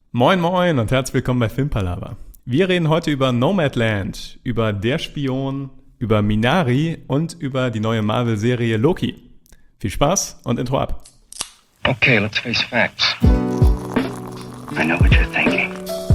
Moin Moin und herzlich willkommen bei Filmpalava. Wir reden heute über Nomadland, über Der Spion, über Minari und über die neue Marvel-Serie Loki. Viel Spaß und Intro ab. Okay, let's face facts. I know what you're thinking.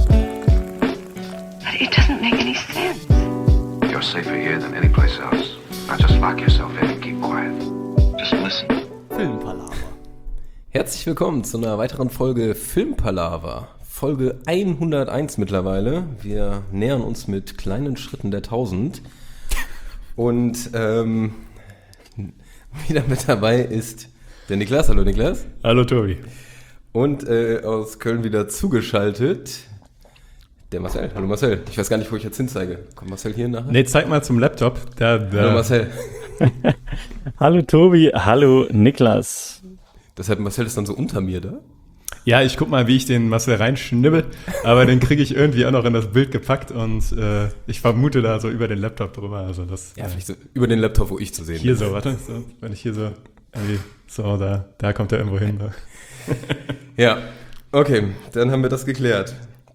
But it doesn't make any sense. You're safer here than any place else. Now just lock yourself in and keep quiet. Just listen. Filmpalava. Herzlich willkommen zu einer weiteren Folge Filmpalava. Folge 101 mittlerweile. Wir nähern uns mit kleinen Schritten der 1000. Und wieder mit dabei ist der Niklas. Hallo Niklas. Hallo Tobi. Und aus Köln wieder zugeschaltet der Marcel. Hallo Marcel. Ich weiß gar nicht, wo ich jetzt hinzeige. Kommt Marcel hier nachher? Nee, zeig mal zum Laptop. Hallo Marcel. Hallo Tobi, hallo Niklas. Deshalb Marcel ist dann so unter mir da. Ja, ich guck mal, wie ich den Marcel reinschnibbel, aber den kriege ich irgendwie auch noch in das Bild gepackt und ich vermute da so über den Laptop drüber. Also das, Ja, vielleicht so über den Laptop, wo ich zu sehen hier bin. so, warte, so, wenn ich hier so, irgendwie, so da kommt er irgendwo hin. So. Ja, okay, dann haben wir das geklärt.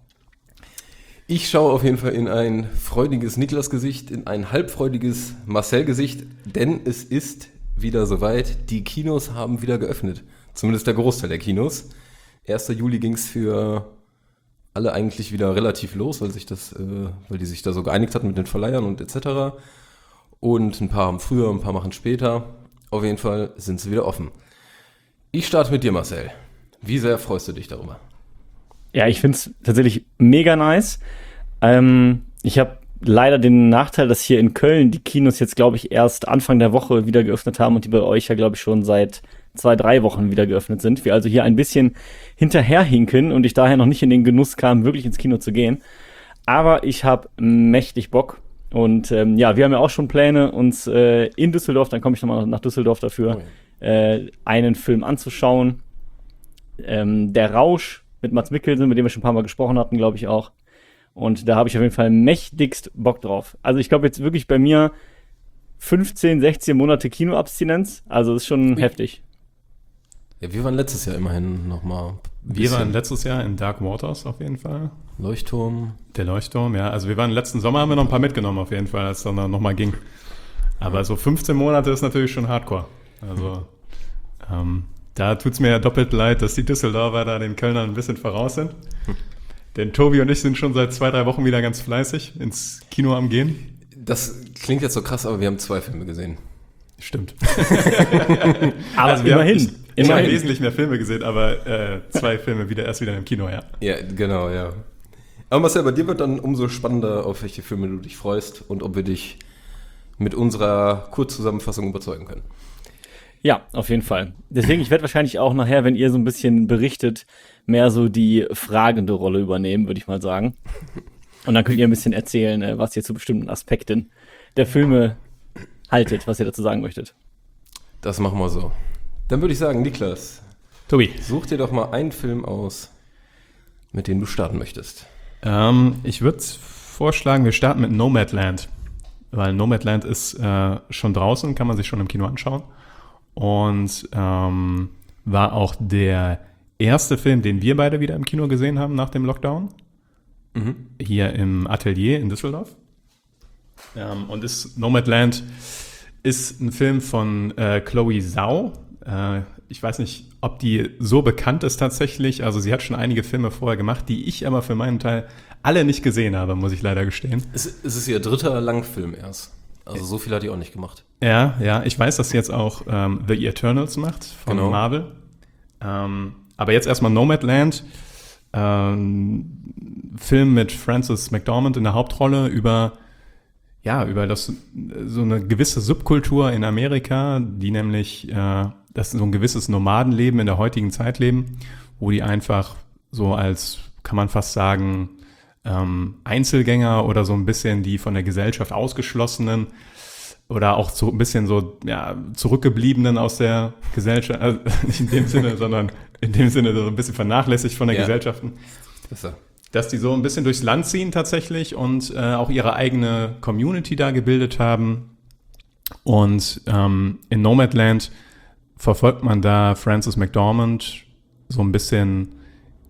Ich schaue auf jeden Fall in ein freudiges Niklas-Gesicht, in ein halbfreudiges Marcel-Gesicht, denn es ist wieder soweit. Die Kinos haben wieder geöffnet. Zumindest der Großteil der Kinos. 1. Juli ging es für alle eigentlich wieder relativ los, weil die sich da so geeinigt hatten mit den Verleihern und etc. Und ein paar haben früher, ein paar machen später. Auf jeden Fall sind sie wieder offen. Ich starte mit dir, Marcel. Wie sehr freust du dich darüber? Ja, ich finde es tatsächlich mega nice. Ich habe leider den Nachteil, dass hier in Köln die Kinos jetzt, glaube ich, erst Anfang der Woche wieder geöffnet haben und die bei euch ja, glaube ich, schon seit 2-3 Wochen wieder geöffnet sind. Wir also hier ein bisschen hinterherhinken und ich daher noch nicht in den Genuss kam, wirklich ins Kino zu gehen. Aber ich habe mächtig Bock. Und wir haben ja auch schon Pläne, uns in Düsseldorf, dann komme ich nochmal nach Düsseldorf dafür, einen Film anzuschauen. Der Rausch mit Mads Mikkelsen, mit dem wir schon ein paar Mal gesprochen hatten, glaube ich auch. Und da habe ich auf jeden Fall mächtigst Bock drauf. Also ich glaube jetzt wirklich bei mir 15, 16 Monate Kinoabstinenz. Also das ist schon heftig. Ja, wir waren letztes Jahr immerhin nochmal. Wir waren letztes Jahr in Dark Waters auf jeden Fall. Leuchtturm. Der Leuchtturm, ja. Also wir waren letzten Sommer, haben wir noch ein paar mitgenommen auf jeden Fall, als es dann nochmal ging. Aber so 15 Monate ist natürlich schon Hardcore. Also da tut's mir ja doppelt leid, dass die Düsseldorfer da den Kölnern ein bisschen voraus sind. Denn Tobi und ich sind schon seit 2-3 Wochen wieder ganz fleißig ins Kino am Gehen. Das klingt jetzt so krass, aber wir haben 2 Filme gesehen. Stimmt. Aber Also immerhin. Ich habe wesentlich mehr Filme gesehen, aber 2 Filme erst wieder im Kino, ja. Ja, genau, ja. Aber Marcel, bei dir wird dann umso spannender, auf welche Filme du dich freust und ob wir dich mit unserer Kurzzusammenfassung überzeugen können. Ja, auf jeden Fall. Deswegen, ich werde wahrscheinlich auch nachher, wenn ihr so ein bisschen berichtet, mehr so die fragende Rolle übernehmen, würde ich mal sagen. Und dann könnt ihr ein bisschen erzählen, was ihr zu bestimmten Aspekten der Filme haltet, was ihr dazu sagen möchtet. Das machen wir so. Dann würde ich sagen, Niklas, Tobi. such dir doch mal einen Film aus, mit dem du starten möchtest. Ich würde vorschlagen, wir starten mit Nomadland. Weil Nomadland ist schon draußen, kann man sich schon im Kino anschauen. Und war auch der erste Film, den wir beide wieder im Kino gesehen haben nach dem Lockdown. Hier im Atelier in Düsseldorf. Und Nomadland ist ein Film von Chloe Zhao. Ich weiß nicht, ob die so bekannt ist tatsächlich. Also sie hat schon einige Filme vorher gemacht, die ich aber für meinen Teil alle nicht gesehen habe, muss ich leider gestehen. Es ist ihr 3. Langfilm erst. Also so viel hat die auch nicht gemacht. Ja, ich weiß, dass sie jetzt auch The Eternals macht von Marvel. Aber jetzt erstmal Nomadland. Film mit Frances McDormand in der Hauptrolle über so eine gewisse Subkultur in Amerika, die nämlich das so ein gewisses Nomadenleben in der heutigen Zeit leben, wo die einfach so als, kann man fast sagen, Einzelgänger oder so ein bisschen die von der Gesellschaft ausgeschlossenen oder auch so ein bisschen so zurückgebliebenen aus der Gesellschaft, also nicht in dem Sinne, sondern in dem Sinne so ein bisschen vernachlässigt von der Gesellschaft. Besser. Dass die so ein bisschen durchs Land ziehen tatsächlich und auch ihre eigene Community da gebildet haben. Und in Nomadland verfolgt man da Frances McDormand so ein bisschen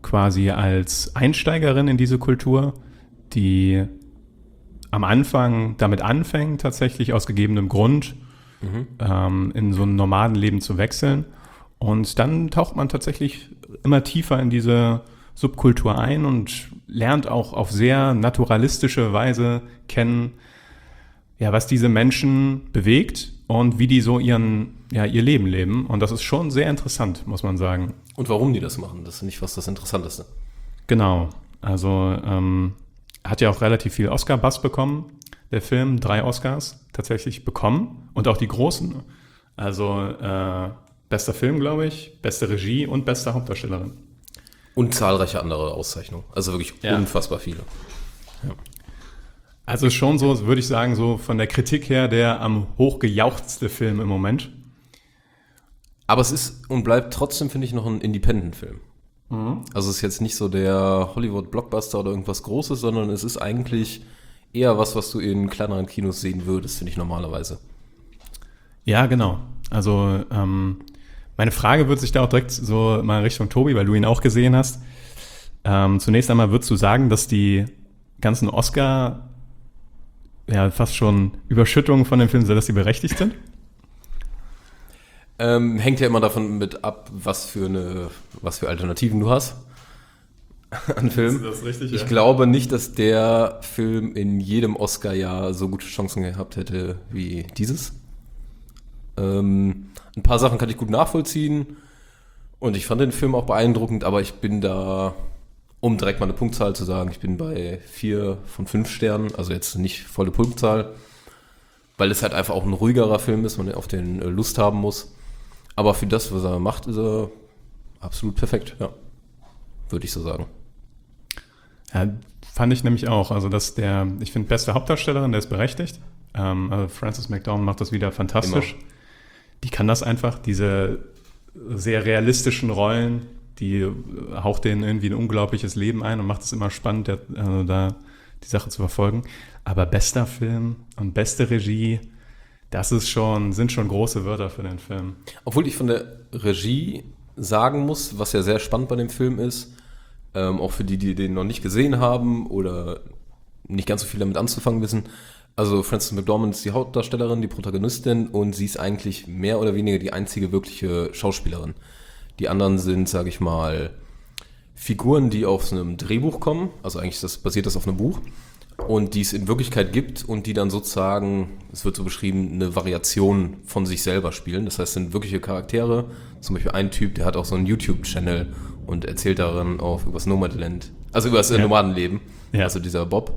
quasi als Einsteigerin in diese Kultur, die am Anfang damit anfängt, tatsächlich aus gegebenem Grund in so ein Nomadenleben zu wechseln. Und dann taucht man tatsächlich immer tiefer in diese Subkultur ein und lernt auch auf sehr naturalistische Weise kennen, ja, was diese Menschen bewegt und wie die so ihr Leben leben. Und das ist schon sehr interessant, muss man sagen. Und warum die das machen, das ist nicht fast das Interessanteste. Genau, also hat ja auch relativ viel Oscar-Buzz bekommen, der Film, 3 Oscars tatsächlich bekommen und auch die großen. Also bester Film, glaube ich, beste Regie und beste Hauptdarstellerin. Und zahlreiche andere Auszeichnungen, also wirklich unfassbar viele. Ja. Also schon so, würde ich sagen, so von der Kritik her der am hochgejauchzte Film im Moment. Aber es ist und bleibt trotzdem, finde ich, noch ein Independent-Film. Also es ist jetzt nicht so der Hollywood-Blockbuster oder irgendwas Großes, sondern es ist eigentlich eher was du in kleineren Kinos sehen würdest, finde ich normalerweise. Ja, genau. Also meine Frage wird sich da auch direkt so mal Richtung Tobi, weil du ihn auch gesehen hast. Zunächst einmal würdest du sagen, dass die ganzen Oscar, ja fast schon Überschüttungen von dem Film, dass die berechtigt sind? Hängt ja immer davon mit ab, was für Alternativen du hast an Filmen. Das ist richtig, Ich glaube nicht, dass der Film in jedem Oscar-Jahr so gute Chancen gehabt hätte wie dieses. Ein paar Sachen kann ich gut nachvollziehen und ich fand den Film auch beeindruckend, aber ich bin da, um direkt mal eine Punktzahl zu sagen, ich bin bei 4 von 5 Sternen, also jetzt nicht volle Punktzahl, weil es halt einfach auch ein ruhigerer Film ist, man auf den Lust haben muss. Aber für das, was er macht, ist er absolut perfekt, ja. Würde ich so sagen. Ja, fand ich nämlich auch. Also, ich finde, beste Hauptdarstellerin, der ist berechtigt. Also Frances McDormand macht das wieder fantastisch. Immer. Die kann das einfach, diese sehr realistischen Rollen, die haucht denen irgendwie ein unglaubliches Leben ein und macht es immer spannend, da die Sache zu verfolgen. Aber bester Film und beste Regie, sind schon große Wörter für den Film. Obwohl ich von der Regie sagen muss, was ja sehr spannend bei dem Film ist, auch für die den noch nicht gesehen haben oder nicht ganz so viel damit anzufangen wissen. Also Frances McDormand ist die Hauptdarstellerin, die Protagonistin und sie ist eigentlich mehr oder weniger die einzige wirkliche Schauspielerin. Die anderen sind, sage ich mal, Figuren, die aus einem Drehbuch kommen, also eigentlich basiert das auf einem Buch und die es in Wirklichkeit gibt und die dann sozusagen, es wird so beschrieben, eine Variation von sich selber spielen. Das heißt, es sind wirkliche Charaktere, zum Beispiel ein Typ, der hat auch so einen YouTube-Channel und erzählt darin auch über das Nomadland, also über das Nomadenleben, also dieser Bob.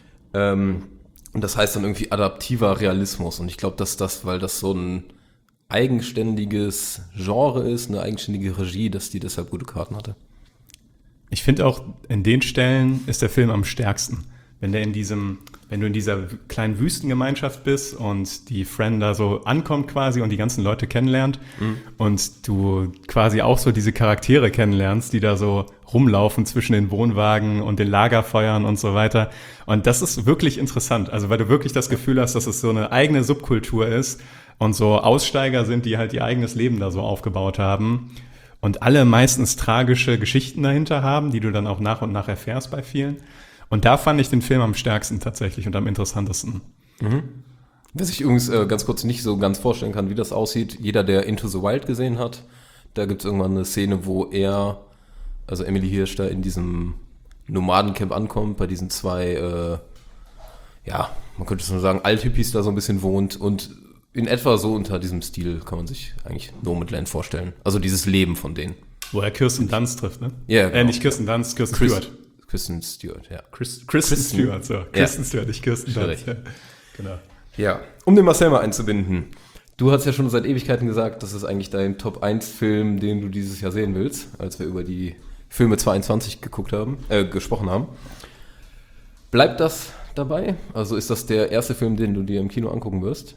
Und das heißt dann irgendwie adaptiver Realismus und ich glaube, dass weil das so ein eigenständiges Genre ist, eine eigenständige Regie, dass die deshalb gute Karten hatte. Ich finde auch, in den Stellen ist der Film am stärksten. Wenn du in dieser kleinen Wüstengemeinschaft bist und die Fran da so ankommt quasi und die ganzen Leute kennenlernt und du quasi auch so diese Charaktere kennenlernst, die da so rumlaufen zwischen den Wohnwagen und den Lagerfeuern und so weiter. Und das ist wirklich interessant. Also weil du wirklich das Gefühl hast, dass es so eine eigene Subkultur ist und so Aussteiger sind, die halt ihr eigenes Leben da so aufgebaut haben und alle meistens tragische Geschichten dahinter haben, die du dann auch nach und nach erfährst bei vielen. Und da fand ich den Film am stärksten tatsächlich und am interessantesten. Wer sich übrigens ganz kurz nicht so ganz vorstellen kann, wie das aussieht, jeder, der Into the Wild gesehen hat, da gibt es irgendwann eine Szene, wo also Emily Hirsch da in diesem Nomadencamp ankommt, bei diesen 2, man könnte es nur sagen, Althippies da so ein bisschen wohnt und in etwa so unter diesem Stil kann man sich eigentlich Nomadland vorstellen. Also dieses Leben von denen. Wo er Kirsten Dunst trifft, ne? Ja, genau. Nicht Kirsten Dunst, Kirsten Stewart. Kristen Stewart, ja. Kristen Stewart, so. Kristen Stewart, nicht Kirsten Dunst. Ja. Genau. Ja, um den Marcel mal einzubinden. Du hast ja schon seit Ewigkeiten gesagt, das ist eigentlich dein Top-1-Film, den du dieses Jahr sehen willst, als wir über die Filme 22 gesprochen haben. Bleibt das dabei? Also ist das der erste Film, den du dir im Kino angucken wirst?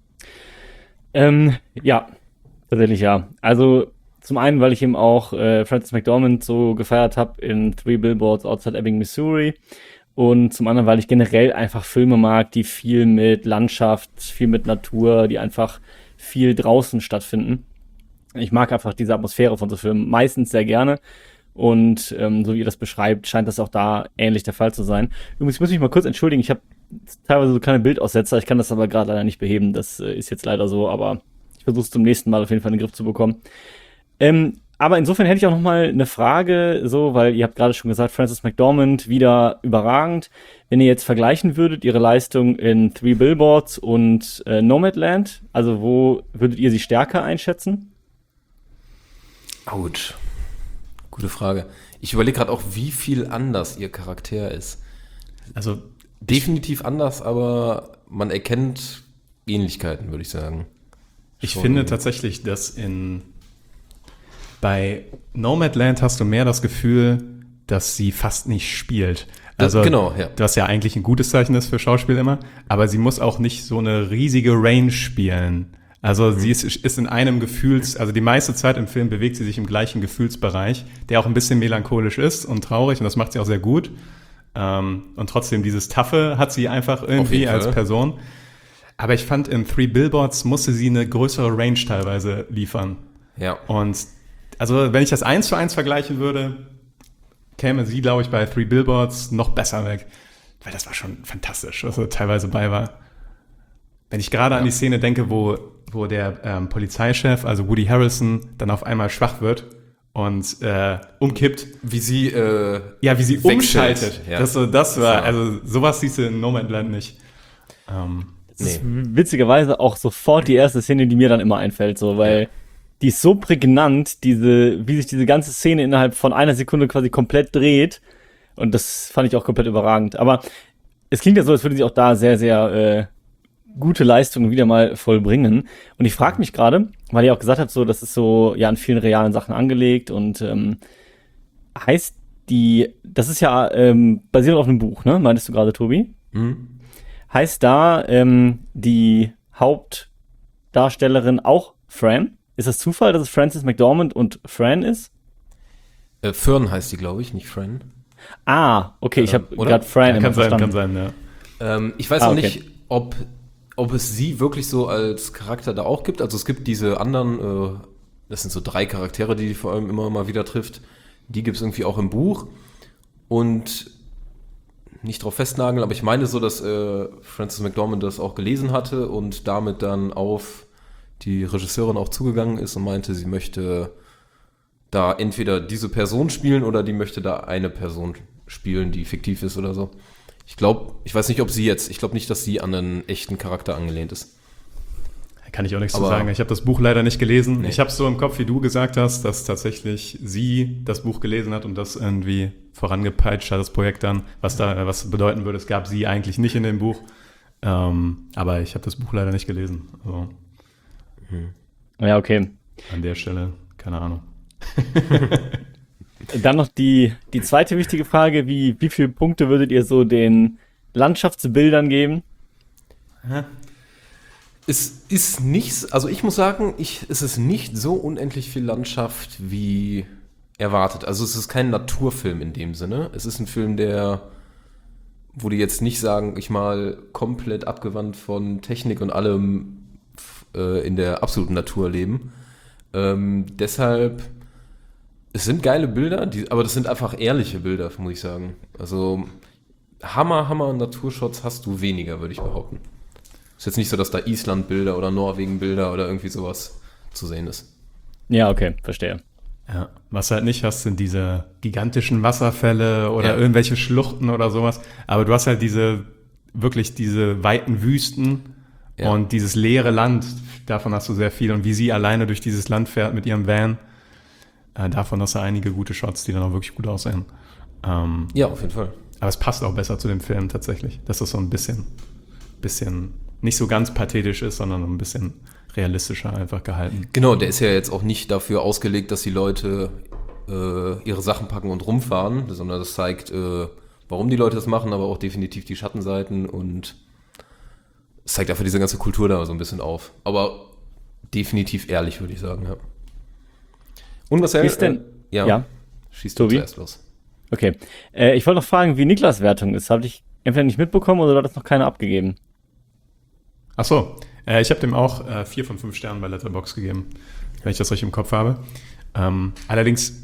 Ja, tatsächlich ja. Also zum einen, weil ich eben auch Frances McDormand so gefeiert habe in 3 Billboards Outside Ebbing, Missouri. Und zum anderen, weil ich generell einfach Filme mag, die viel mit Landschaft, viel mit Natur, die einfach viel draußen stattfinden. Ich mag einfach diese Atmosphäre von so Filmen meistens sehr gerne. Und so wie ihr das beschreibt, scheint das auch da ähnlich der Fall zu sein. Übrigens, ich muss mich mal kurz entschuldigen, ich habe teilweise so kleine Bildaussetzer, ich kann das aber gerade leider nicht beheben, das ist jetzt leider so, aber ich versuche es zum nächsten Mal auf jeden Fall in den Griff zu bekommen. Aber insofern hätte ich auch noch mal eine Frage, so, weil ihr habt gerade schon gesagt, Frances McDormand wieder überragend. Wenn ihr jetzt vergleichen würdet, ihre Leistung in Three Billboards und Nomadland, also wo würdet ihr sie stärker einschätzen? Autsch. Gute Frage. Ich überlege gerade auch, wie viel anders ihr Charakter ist. Also Definitiv anders, aber man erkennt Ähnlichkeiten, würde ich sagen. ich Schon. finde tatsächlich, dass bei Nomadland hast du mehr das Gefühl, dass sie fast nicht spielt. Also, genau, ja. was ja eigentlich ein gutes Zeichen ist für Schauspiel immer, aber sie muss auch nicht so eine riesige Range spielen. Also sie ist in einem also die meiste Zeit im Film bewegt sie sich im gleichen Gefühlsbereich, der auch ein bisschen melancholisch ist und traurig und das macht sie auch sehr gut. Und trotzdem dieses Taffe hat sie einfach irgendwie als Person. Aber ich fand, in Three Billboards musste sie eine größere Range teilweise liefern. Ja. Und also wenn ich das 1:1 vergleichen würde, käme sie, glaube ich, bei Three Billboards noch besser weg. Weil das war schon fantastisch, was so teilweise bei war. Wenn ich gerade an die Szene denke, wo der Polizeichef, also Woody Harrelson, dann auf einmal schwach wird und umkippt. Wie sie Wie sie wechselt. umschaltet. Ja. Das war, also sowas siehst du in Nomadland nicht. Das ist witzigerweise auch sofort die erste Szene, die mir dann immer einfällt, so, weil die ist so prägnant, wie sich diese ganze Szene innerhalb von einer Sekunde quasi komplett dreht. Und das fand ich auch komplett überragend. Aber es klingt ja so, als würde sie auch da sehr, sehr gute Leistungen wieder mal vollbringen. Und ich frage mich gerade, weil ihr auch gesagt habt, so, das ist so ja an vielen realen Sachen angelegt und heißt das ist ja basierend auf einem Buch, ne? Meintest du gerade, Tobi? Mhm. Heißt da die Hauptdarstellerin auch Fran? Ist das Zufall, dass es Frances McDormand und Fran ist? Fern heißt die, glaube ich, nicht Fran. Ah, okay, ich habe oder? gerade Fran immer Kann verstanden. sein, ja. Ich weiß Ah, auch okay. nicht, ob es sie wirklich so als Charakter da auch gibt. Also es gibt diese anderen, das sind so 3 Charaktere, die vor allem immer mal wieder trifft. Die gibt es irgendwie auch im Buch. Und nicht drauf festnageln, aber ich meine so, dass Frances McDormand das auch gelesen hatte und damit dann auf die Regisseurin auch zugegangen ist und meinte, sie möchte da entweder diese Person spielen oder die möchte da eine Person spielen, die fiktiv ist oder so. Ich weiß nicht, ich glaube nicht, dass sie an einen echten Charakter angelehnt ist. Kann ich auch nichts zu Aber- sagen. Ich habe das Buch leider nicht gelesen. Nee. Ich habe es so im Kopf, wie du gesagt hast, dass tatsächlich sie das Buch gelesen hat und das irgendwie vorangepeitscht hat, das Projekt dann, was bedeuten würde, es gab sie eigentlich nicht in dem Buch. Aber ich habe das Buch leider nicht gelesen. Also Ja, okay. an der Stelle, keine Ahnung. Dann noch die zweite wichtige Frage, wie viele Punkte würdet ihr so den Landschaftsbildern geben? Es ist nichts, also ich muss sagen, es ist nicht so unendlich viel Landschaft wie erwartet. Also es ist kein Naturfilm in dem Sinne. Es ist ein Film, wo die jetzt nicht sagen, ich mal komplett abgewandt von Technik und allem in der absoluten Natur leben. Deshalb, es sind geile Bilder, aber das sind einfach ehrliche Bilder, muss ich sagen. Also Hammer Naturshots hast du weniger, würde ich behaupten. Ist jetzt nicht so, dass da Island-Bilder oder Norwegen-Bilder oder irgendwie sowas zu sehen ist. Ja, okay, verstehe. Ja, was du halt nicht hast, sind diese gigantischen Wasserfälle oder Ja. irgendwelche Schluchten oder sowas. Aber du hast halt diese weiten Wüsten Ja. und dieses leere Land. Davon hast du sehr viel. Und wie sie alleine durch dieses Land fährt mit ihrem Van, davon hast du einige gute Shots, die dann auch wirklich gut aussehen. Ja, auf jeden Fall. Aber es passt auch besser zu dem Film tatsächlich. Dass das so ein bisschen nicht so ganz pathetisch ist, sondern ein bisschen realistischer einfach gehalten. Genau, der ist ja jetzt auch nicht dafür ausgelegt, dass die Leute ihre Sachen packen und rumfahren, sondern das zeigt, warum die Leute das machen, aber auch definitiv die Schattenseiten und es zeigt einfach diese ganze Kultur da so ein bisschen auf. Aber definitiv ehrlich, würde ich sagen, ja. Und was Wie ist denn- Ja. Schießt du Tobi? zuerst los. Okay. Ich wollte noch fragen, wie Niklas Wertung ist. Habe ich entweder nicht mitbekommen oder hat das noch keiner abgegeben? Ach so, ich habe dem auch 4 von 5 Sternen bei Letterboxd gegeben, wenn ich das richtig im Kopf habe. Allerdings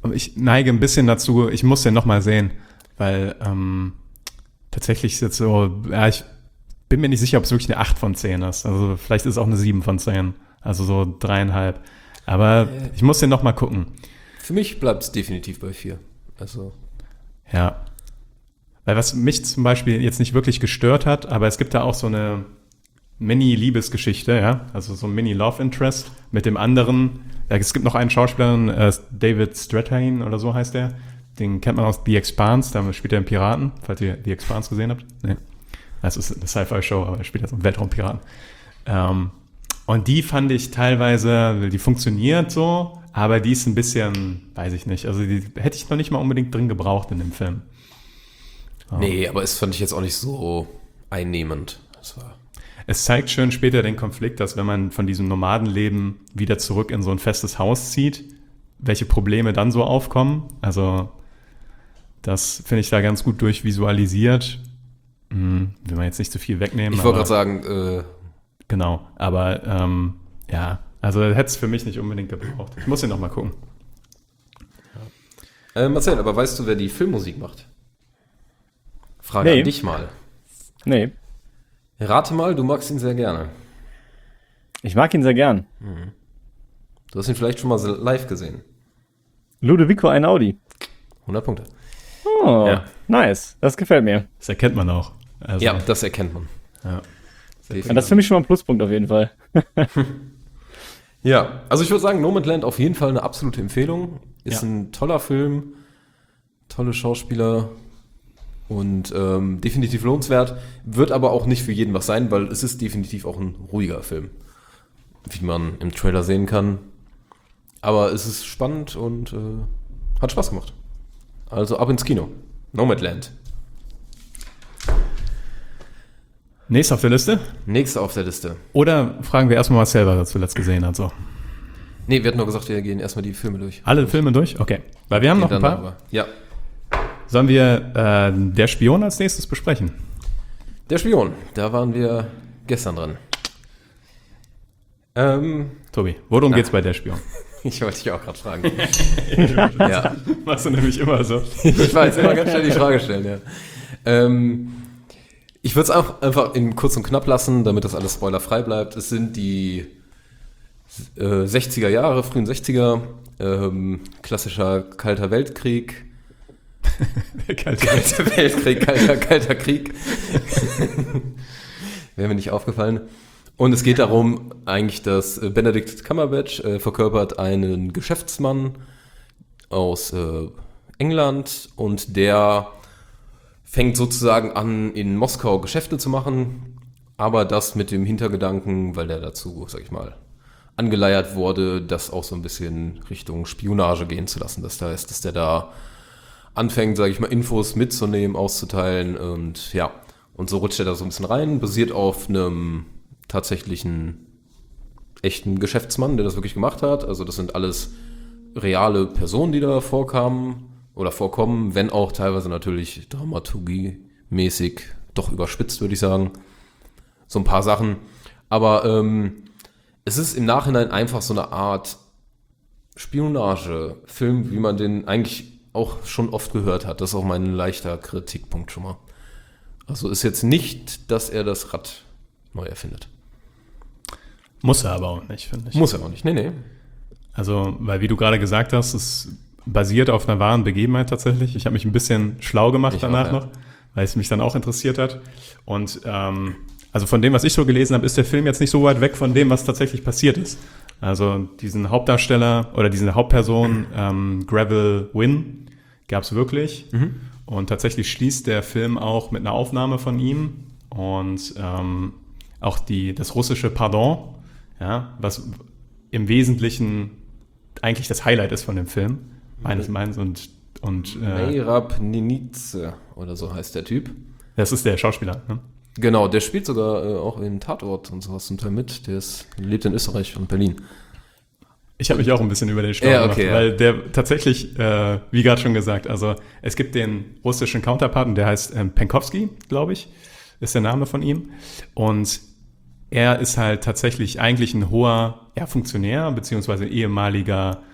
ich neige ein bisschen dazu, ich muss den nochmal sehen, weil tatsächlich ist jetzt so, ja, ich bin mir nicht sicher, ob es wirklich eine 8 von 10 ist. Also vielleicht ist es auch eine 7 von 10. Also so 3,5. Aber ich muss den nochmal gucken. Für mich bleibt es definitiv bei 4. Also. Ja. Weil was mich zum Beispiel jetzt nicht wirklich gestört hat, aber es gibt da auch so eine Mini-Liebesgeschichte, ja, also so ein Mini-Love-Interest mit dem anderen. Ja, es gibt noch einen Schauspieler, David Strathairn oder so heißt der. Den kennt man aus The Expanse, da spielt er einen Piraten, falls ihr The Expanse gesehen habt. Nee. Das ist eine Sci-Fi-Show, aber er spielt jetzt einen Weltraumpiraten. Und die fand ich teilweise, die funktioniert so, aber die ist ein bisschen, weiß ich nicht, also die hätte ich noch nicht mal unbedingt drin gebraucht in dem Film. Nee, aber es fand ich jetzt auch nicht so einnehmend. Es zeigt schön später den Konflikt, dass wenn man von diesem Nomadenleben wieder zurück in so ein festes Haus zieht, welche Probleme dann so aufkommen. Also das finde ich da ganz gut durchvisualisiert. Will man jetzt nicht zu viel wegnehmen. Ich wollte gerade sagen, genau, aber ja, also hätte es für mich nicht unbedingt gebraucht. Ich muss ihn noch mal gucken. Marcel, aber weißt du, wer die Filmmusik macht? Frage an dich mal. Nee. Rate mal, du magst ihn sehr gerne. Ich mag ihn sehr gern. Du hast ihn vielleicht schon mal live gesehen. Ludovico Einaudi. 100 Punkte. Oh, Ja. Nice. Das gefällt mir. Das erkennt man auch. Also, Ja, das erkennt man. ja. Und das ist für mich schon mal ein Pluspunkt auf jeden Fall. Ja, also ich würde sagen, Nomadland auf jeden Fall eine absolute Empfehlung. Ist Ja. ein toller Film, tolle Schauspieler und definitiv lohnenswert. Wird aber auch nicht für jeden was sein, weil es ist definitiv auch ein ruhiger Film, wie man im Trailer sehen kann. Aber es ist spannend und hat Spaß gemacht. Also ab ins Kino. Nomadland. Nächster auf der Liste? Nächster auf der Liste. Oder fragen wir erstmal Marcel, was er zuletzt gesehen hat. So. Nee, wir hatten nur gesagt, wir gehen erstmal die Filme durch. Alle Filme durch? Okay. Weil wir haben noch ein paar. Darüber. Ja. Sollen wir Der Spion als nächstes besprechen? Der Spion, da waren wir gestern dran. Tobi, worum geht's bei Der Spion? Ich wollte dich auch gerade fragen. Ja. Machst du nämlich immer so. Ich weiß, immer ganz schnell die Frage stellen, ja. Ich würde es auch einfach in kurz und knapp lassen, damit das alles spoilerfrei bleibt. Es sind die 60er Jahre, frühen 60er, klassischer kalter Weltkrieg. Der kalte Kalter Weltkrieg, kalter Krieg. Wäre mir nicht aufgefallen. Und es geht darum, eigentlich, dass Benedict Cumberbatch verkörpert einen Geschäftsmann aus England und der fängt sozusagen an, in Moskau Geschäfte zu machen, aber das mit dem Hintergedanken, weil der dazu, sag ich mal, angeleiert wurde, das auch so ein bisschen Richtung Spionage gehen zu lassen. Das heißt, dass der da anfängt, sage ich mal, Infos mitzunehmen, auszuteilen und ja, und so rutscht er da so ein bisschen rein, basiert auf einem tatsächlichen echten Geschäftsmann, der das wirklich gemacht hat. Also das sind alles reale Personen, die da vorkommen, wenn auch teilweise natürlich dramaturgiemäßig doch überspitzt, würde ich sagen. So ein paar Sachen. Aber es ist im Nachhinein einfach so eine Art Spionage-Film, wie man den eigentlich auch schon oft gehört hat. Das ist auch mein leichter Kritikpunkt schon mal. Also ist jetzt nicht, dass er das Rad neu erfindet. Muss er aber auch nicht, finde ich. Muss er auch nicht, nee. Also, weil wie du gerade gesagt hast, es basiert auf einer wahren Begebenheit tatsächlich. Ich habe mich ein bisschen schlau gemacht danach noch, weil es mich dann auch interessiert hat. Und also von dem, was ich so gelesen habe, ist der Film jetzt nicht so weit weg von dem, was tatsächlich passiert ist. Also diesen Hauptdarsteller oder diese Hauptperson, Gravel Wynn, gab es wirklich. Und tatsächlich schließt der Film auch mit einer Aufnahme von ihm und auch das russische Pardon, ja, was im Wesentlichen eigentlich das Highlight ist von dem Film, meines und Meirab Ninize oder so heißt der Typ. Das ist der Schauspieler, ne? Genau, der spielt sogar auch in Tatort und sowas zum Teil mit. Lebt in Österreich und Berlin. Ich habe mich auch ein bisschen über den Stau gemacht, weil der tatsächlich, wie gerade schon gesagt, also es gibt den russischen Counterpart, und der heißt Penkovsky, glaube ich, ist der Name von ihm. Und er ist halt tatsächlich eigentlich ein hoher Funktionär, beziehungsweise ehemaliger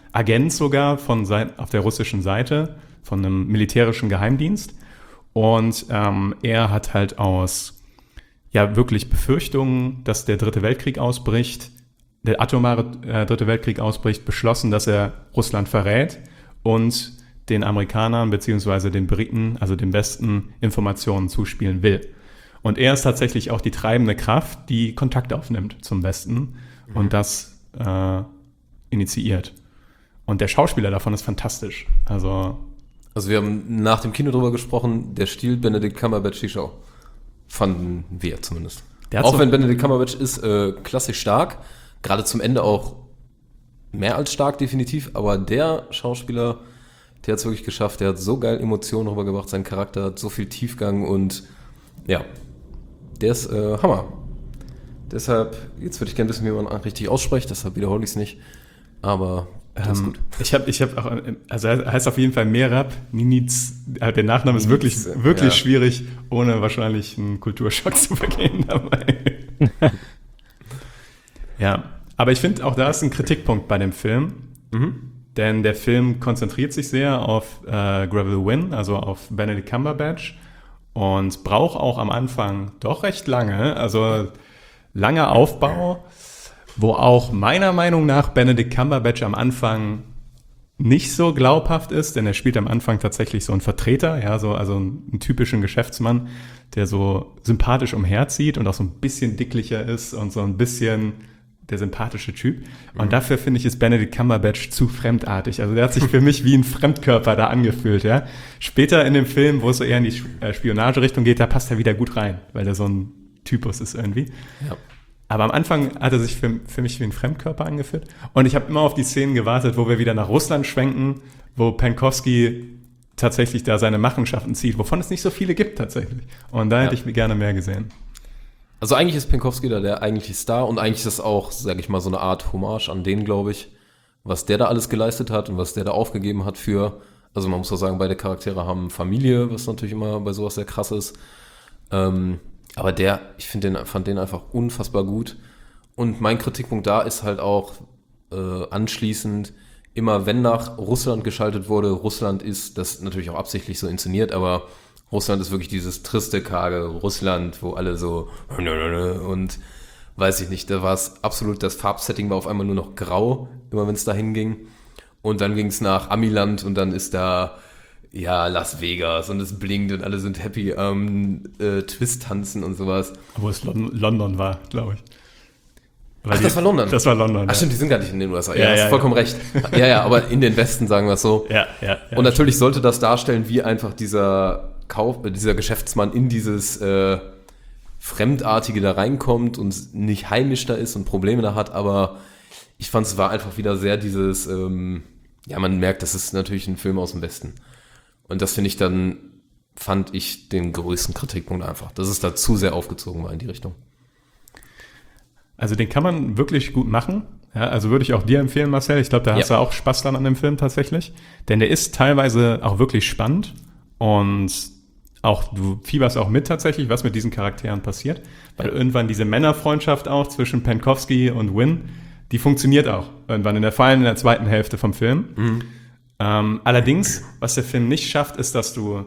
Agent sogar auf der russischen Seite von einem militärischen Geheimdienst. Und er hat halt aus wirklich Befürchtungen, dass der Dritte Weltkrieg ausbricht, der atomare Dritte Weltkrieg ausbricht, beschlossen, dass er Russland verrät und den Amerikanern bzw. den Briten, also dem Westen, Informationen zuspielen will. Und er ist tatsächlich auch die treibende Kraft, die Kontakt aufnimmt zum Westen und das initiiert. Und der Schauspieler davon ist fantastisch. Also wir haben nach dem Kino drüber gesprochen, der Stil Benedict Cumberbatch die Show. Fanden wir zumindest. Auch wenn Benedict Cumberbatch ist klassisch stark, gerade zum Ende auch mehr als stark definitiv, aber der Schauspieler, der hat es wirklich geschafft, der hat so geil Emotionen rübergebracht, sein Charakter hat so viel Tiefgang und ja, der ist Hammer. Deshalb, jetzt würde ich gerne wissen, wie man richtig ausspricht, deshalb wiederhole ich es nicht, aber das ist gut. Ich hab auch, also er heißt auf jeden Fall Merab Niniz, der Nachname ist wirklich schwierig, ohne wahrscheinlich einen Kulturschock zu vergehen dabei. Ja, aber ich finde auch, da ist ein Kritikpunkt bei dem Film, denn der Film konzentriert sich sehr auf Gravel Wynn, also auf Benedict Cumberbatch und braucht auch am Anfang doch recht lange, also langer Aufbau, wo auch meiner Meinung nach Benedict Cumberbatch am Anfang nicht so glaubhaft ist, denn er spielt am Anfang tatsächlich so einen Vertreter, also einen typischen Geschäftsmann, der so sympathisch umherzieht und auch so ein bisschen dicklicher ist und so ein bisschen der sympathische Typ. Und dafür finde ich, ist Benedict Cumberbatch zu fremdartig. Also der hat sich für mich wie ein Fremdkörper da angefühlt, ja. Später in dem Film, wo es so eher in die Spionage-Richtung geht, da passt er wieder gut rein, weil der so ein Typus ist irgendwie. Ja. Aber am Anfang hat er sich für mich wie ein Fremdkörper angefühlt. Und ich habe immer auf die Szenen gewartet, wo wir wieder nach Russland schwenken, wo Penkovsky tatsächlich da seine Machenschaften zieht, wovon es nicht so viele gibt tatsächlich. Und da hätte ich mir gerne mehr gesehen. Also eigentlich ist Penkovsky da der eigentliche Star und eigentlich ist das auch, sage ich mal, so eine Art Hommage an den, glaube ich, was der da alles geleistet hat und was der da aufgegeben hat für, also man muss auch sagen, beide Charaktere haben Familie, was natürlich immer bei sowas sehr krass ist. Aber ich fand den einfach unfassbar gut. Und mein Kritikpunkt da ist halt auch anschließend, immer wenn nach Russland geschaltet wurde, Russland ist, das natürlich auch absichtlich so inszeniert, aber Russland ist wirklich dieses triste, karge Russland, wo alle so und weiß ich nicht, da war es absolut, das Farbsetting war auf einmal nur noch grau, immer wenn es dahin ging. Und dann ging es nach Amiland und dann ist da Las Vegas und es blinkt und alle sind happy Twist-Tanzen und sowas. Wo es London war, glaube ich. Das war London? Das war London, Ach stimmt, die sind gar nicht in den USA. Ja, hast vollkommen recht. Ja, aber in den Westen, sagen wir es so. Ja. Und natürlich sollte das darstellen, wie einfach dieser Geschäftsmann in dieses Fremdartige da reinkommt und nicht heimisch da ist und Probleme da hat, aber ich fand, es war einfach wieder sehr dieses, man merkt, das ist natürlich ein Film aus dem Westen. Und das fand ich den größten Kritikpunkt einfach, dass es da zu sehr aufgezogen war in die Richtung. Also den kann man wirklich gut machen. Ja, also würde ich auch dir empfehlen, Marcel. Ich glaube, da hast du auch Spaß dann an dem Film tatsächlich. Denn der ist teilweise auch wirklich spannend und auch du fieberst auch mit tatsächlich, was mit diesen Charakteren passiert. Weil irgendwann diese Männerfreundschaft auch zwischen Penkovsky und Wynn, die funktioniert auch irgendwann vor allem in der zweiten Hälfte vom Film. Allerdings, was der Film nicht schafft, ist, dass du,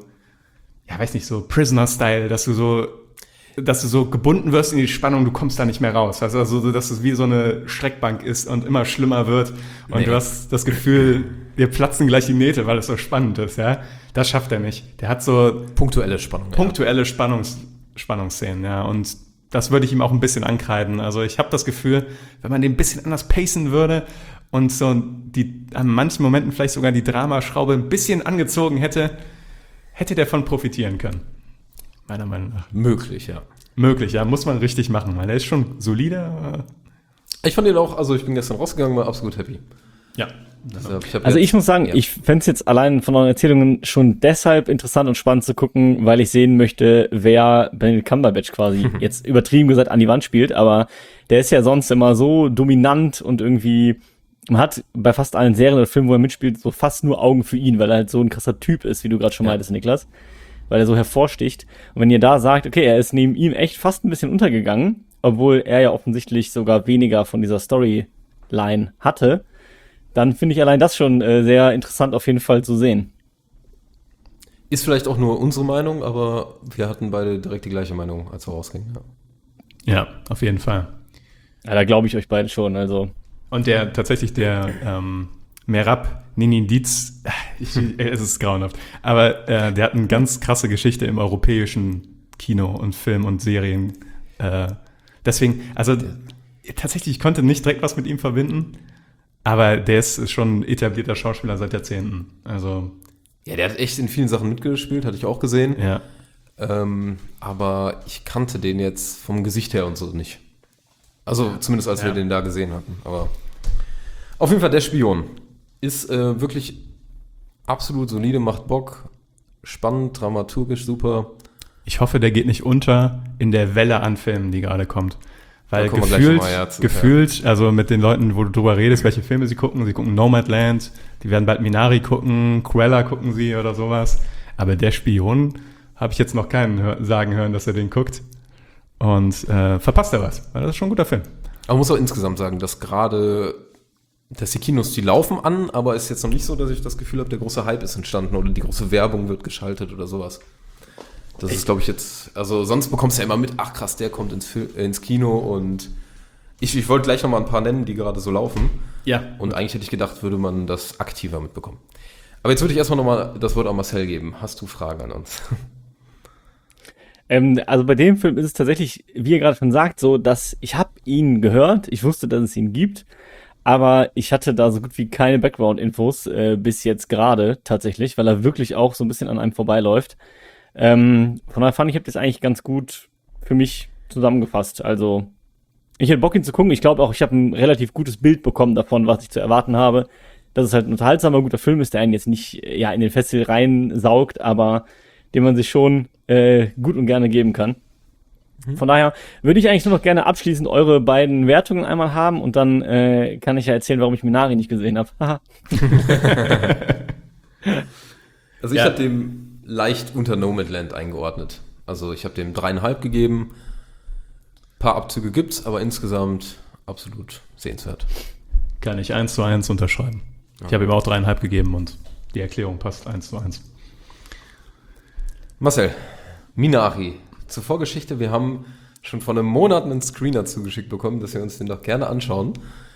so Prisoner-Style, dass du so gebunden wirst in die Spannung, du kommst da nicht mehr raus. Also, dass es wie so eine Streckbank ist und immer schlimmer wird und du hast das Gefühl, dir platzen gleich die Nähte, weil es so spannend ist, ja. Das schafft er nicht. Der hat so punktuelle Spannung. Punktuelle Spannungsszenen, ja. Und das würde ich ihm auch ein bisschen ankreiden. Also ich habe das Gefühl, wenn man den ein bisschen anders pacen würde und so an manchen Momenten vielleicht sogar die Dramaschraube ein bisschen angezogen hätte der davon profitieren können. Meiner Meinung nach. Möglich, ja. Muss man richtig machen, weil er ist schon solide. Ich fand ihn auch, also ich bin gestern rausgegangen, war absolut happy. Ja. Also ich muss sagen, ich fände es jetzt allein von euren Erzählungen schon deshalb interessant und spannend zu gucken, weil ich sehen möchte, wer Benedict Cumberbatch quasi jetzt übertrieben gesagt an die Wand spielt, aber der ist ja sonst immer so dominant und irgendwie, man hat bei fast allen Serien oder Filmen, wo er mitspielt, so fast nur Augen für ihn, weil er halt so ein krasser Typ ist, wie du gerade schon meintest, Niklas, weil er so hervorsticht. Und wenn ihr da sagt, okay, er ist neben ihm echt fast ein bisschen untergegangen, obwohl er ja offensichtlich sogar weniger von dieser Storyline hatte, dann finde ich allein das schon sehr interessant auf jeden Fall zu sehen. Ist vielleicht auch nur unsere Meinung, aber wir hatten beide direkt die gleiche Meinung, als wir rausgingen. Ja. Ja, auf jeden Fall. Ja, da glaube ich euch beide schon, also. Und der Merab Nininditz, es ist grauenhaft, aber der hat eine ganz krasse Geschichte im europäischen Kino und Film und Serien. Deswegen, also tatsächlich, ich konnte nicht direkt was mit ihm verbinden, aber der ist schon ein etablierter Schauspieler seit Jahrzehnten. Also Ja, der hat echt in vielen Sachen mitgespielt, hatte ich auch gesehen. ja. Aber ich kannte den jetzt vom Gesicht her und so nicht. Also zumindest als wir den da gesehen hatten. Aber auf jeden Fall der Spion ist wirklich absolut solide, macht Bock, spannend, dramaturgisch super. Ich hoffe, der geht nicht unter in der Welle an Filmen, die gerade kommt. Weil Da kommen wir gleich gefühlt, nochmal, ja, zu, gefühlt, also mit den Leuten, wo du drüber redest, welche Filme sie gucken Nomadland, die werden bald Minari gucken, Cruella gucken sie oder sowas. Aber der Spion habe ich jetzt noch keinen sagen hören, dass er den guckt. Und verpasst er was, weil das ist schon ein guter Film. Aber man muss auch insgesamt sagen, dass die Kinos, die laufen an, aber es ist jetzt noch nicht so, dass ich das Gefühl habe, der große Hype ist entstanden oder die große Werbung wird geschaltet oder sowas. Das ist, glaube ich, jetzt, also sonst bekommst du ja immer mit, ach krass, der kommt ins Kino und ich wollte gleich nochmal ein paar nennen, die gerade so laufen. Ja. Und eigentlich hätte ich gedacht, würde man das aktiver mitbekommen. Aber jetzt würde ich erstmal nochmal das Wort an Marcel geben. Hast du Fragen an uns? Also bei dem Film ist es tatsächlich, wie ihr gerade schon sagt, so, dass ich habe ihn gehört, ich wusste, dass es ihn gibt, aber ich hatte da so gut wie keine Background-Infos bis jetzt gerade tatsächlich, weil er wirklich auch so ein bisschen an einem vorbeiläuft. Von daher fand ich, habe das eigentlich ganz gut für mich zusammengefasst. Also ich hätte Bock, ihn zu gucken. Ich glaube auch, ich habe ein relativ gutes Bild bekommen davon, was ich zu erwarten habe. Dass es halt ein unterhaltsamer, guter Film ist, der einen jetzt nicht in den Festival reinsaugt, aber den man sich schon gut und gerne geben kann. Von daher würde ich eigentlich nur noch gerne abschließend eure beiden Wertungen einmal haben und dann kann ich ja erzählen, warum ich Minari nicht gesehen habe. Also ich habe dem leicht unter Nomadland eingeordnet. Also ich habe dem 3,5 gegeben. Ein paar Abzüge gibt's, aber insgesamt absolut sehenswert. Kann ich 1:1 unterschreiben. Ja. Ich habe ihm auch 3,5 gegeben und die Erklärung passt 1:1. Marcel, Minari. Zur Vorgeschichte, wir haben schon vor einem Monat einen Screener zugeschickt bekommen, dass wir uns den doch gerne anschauen.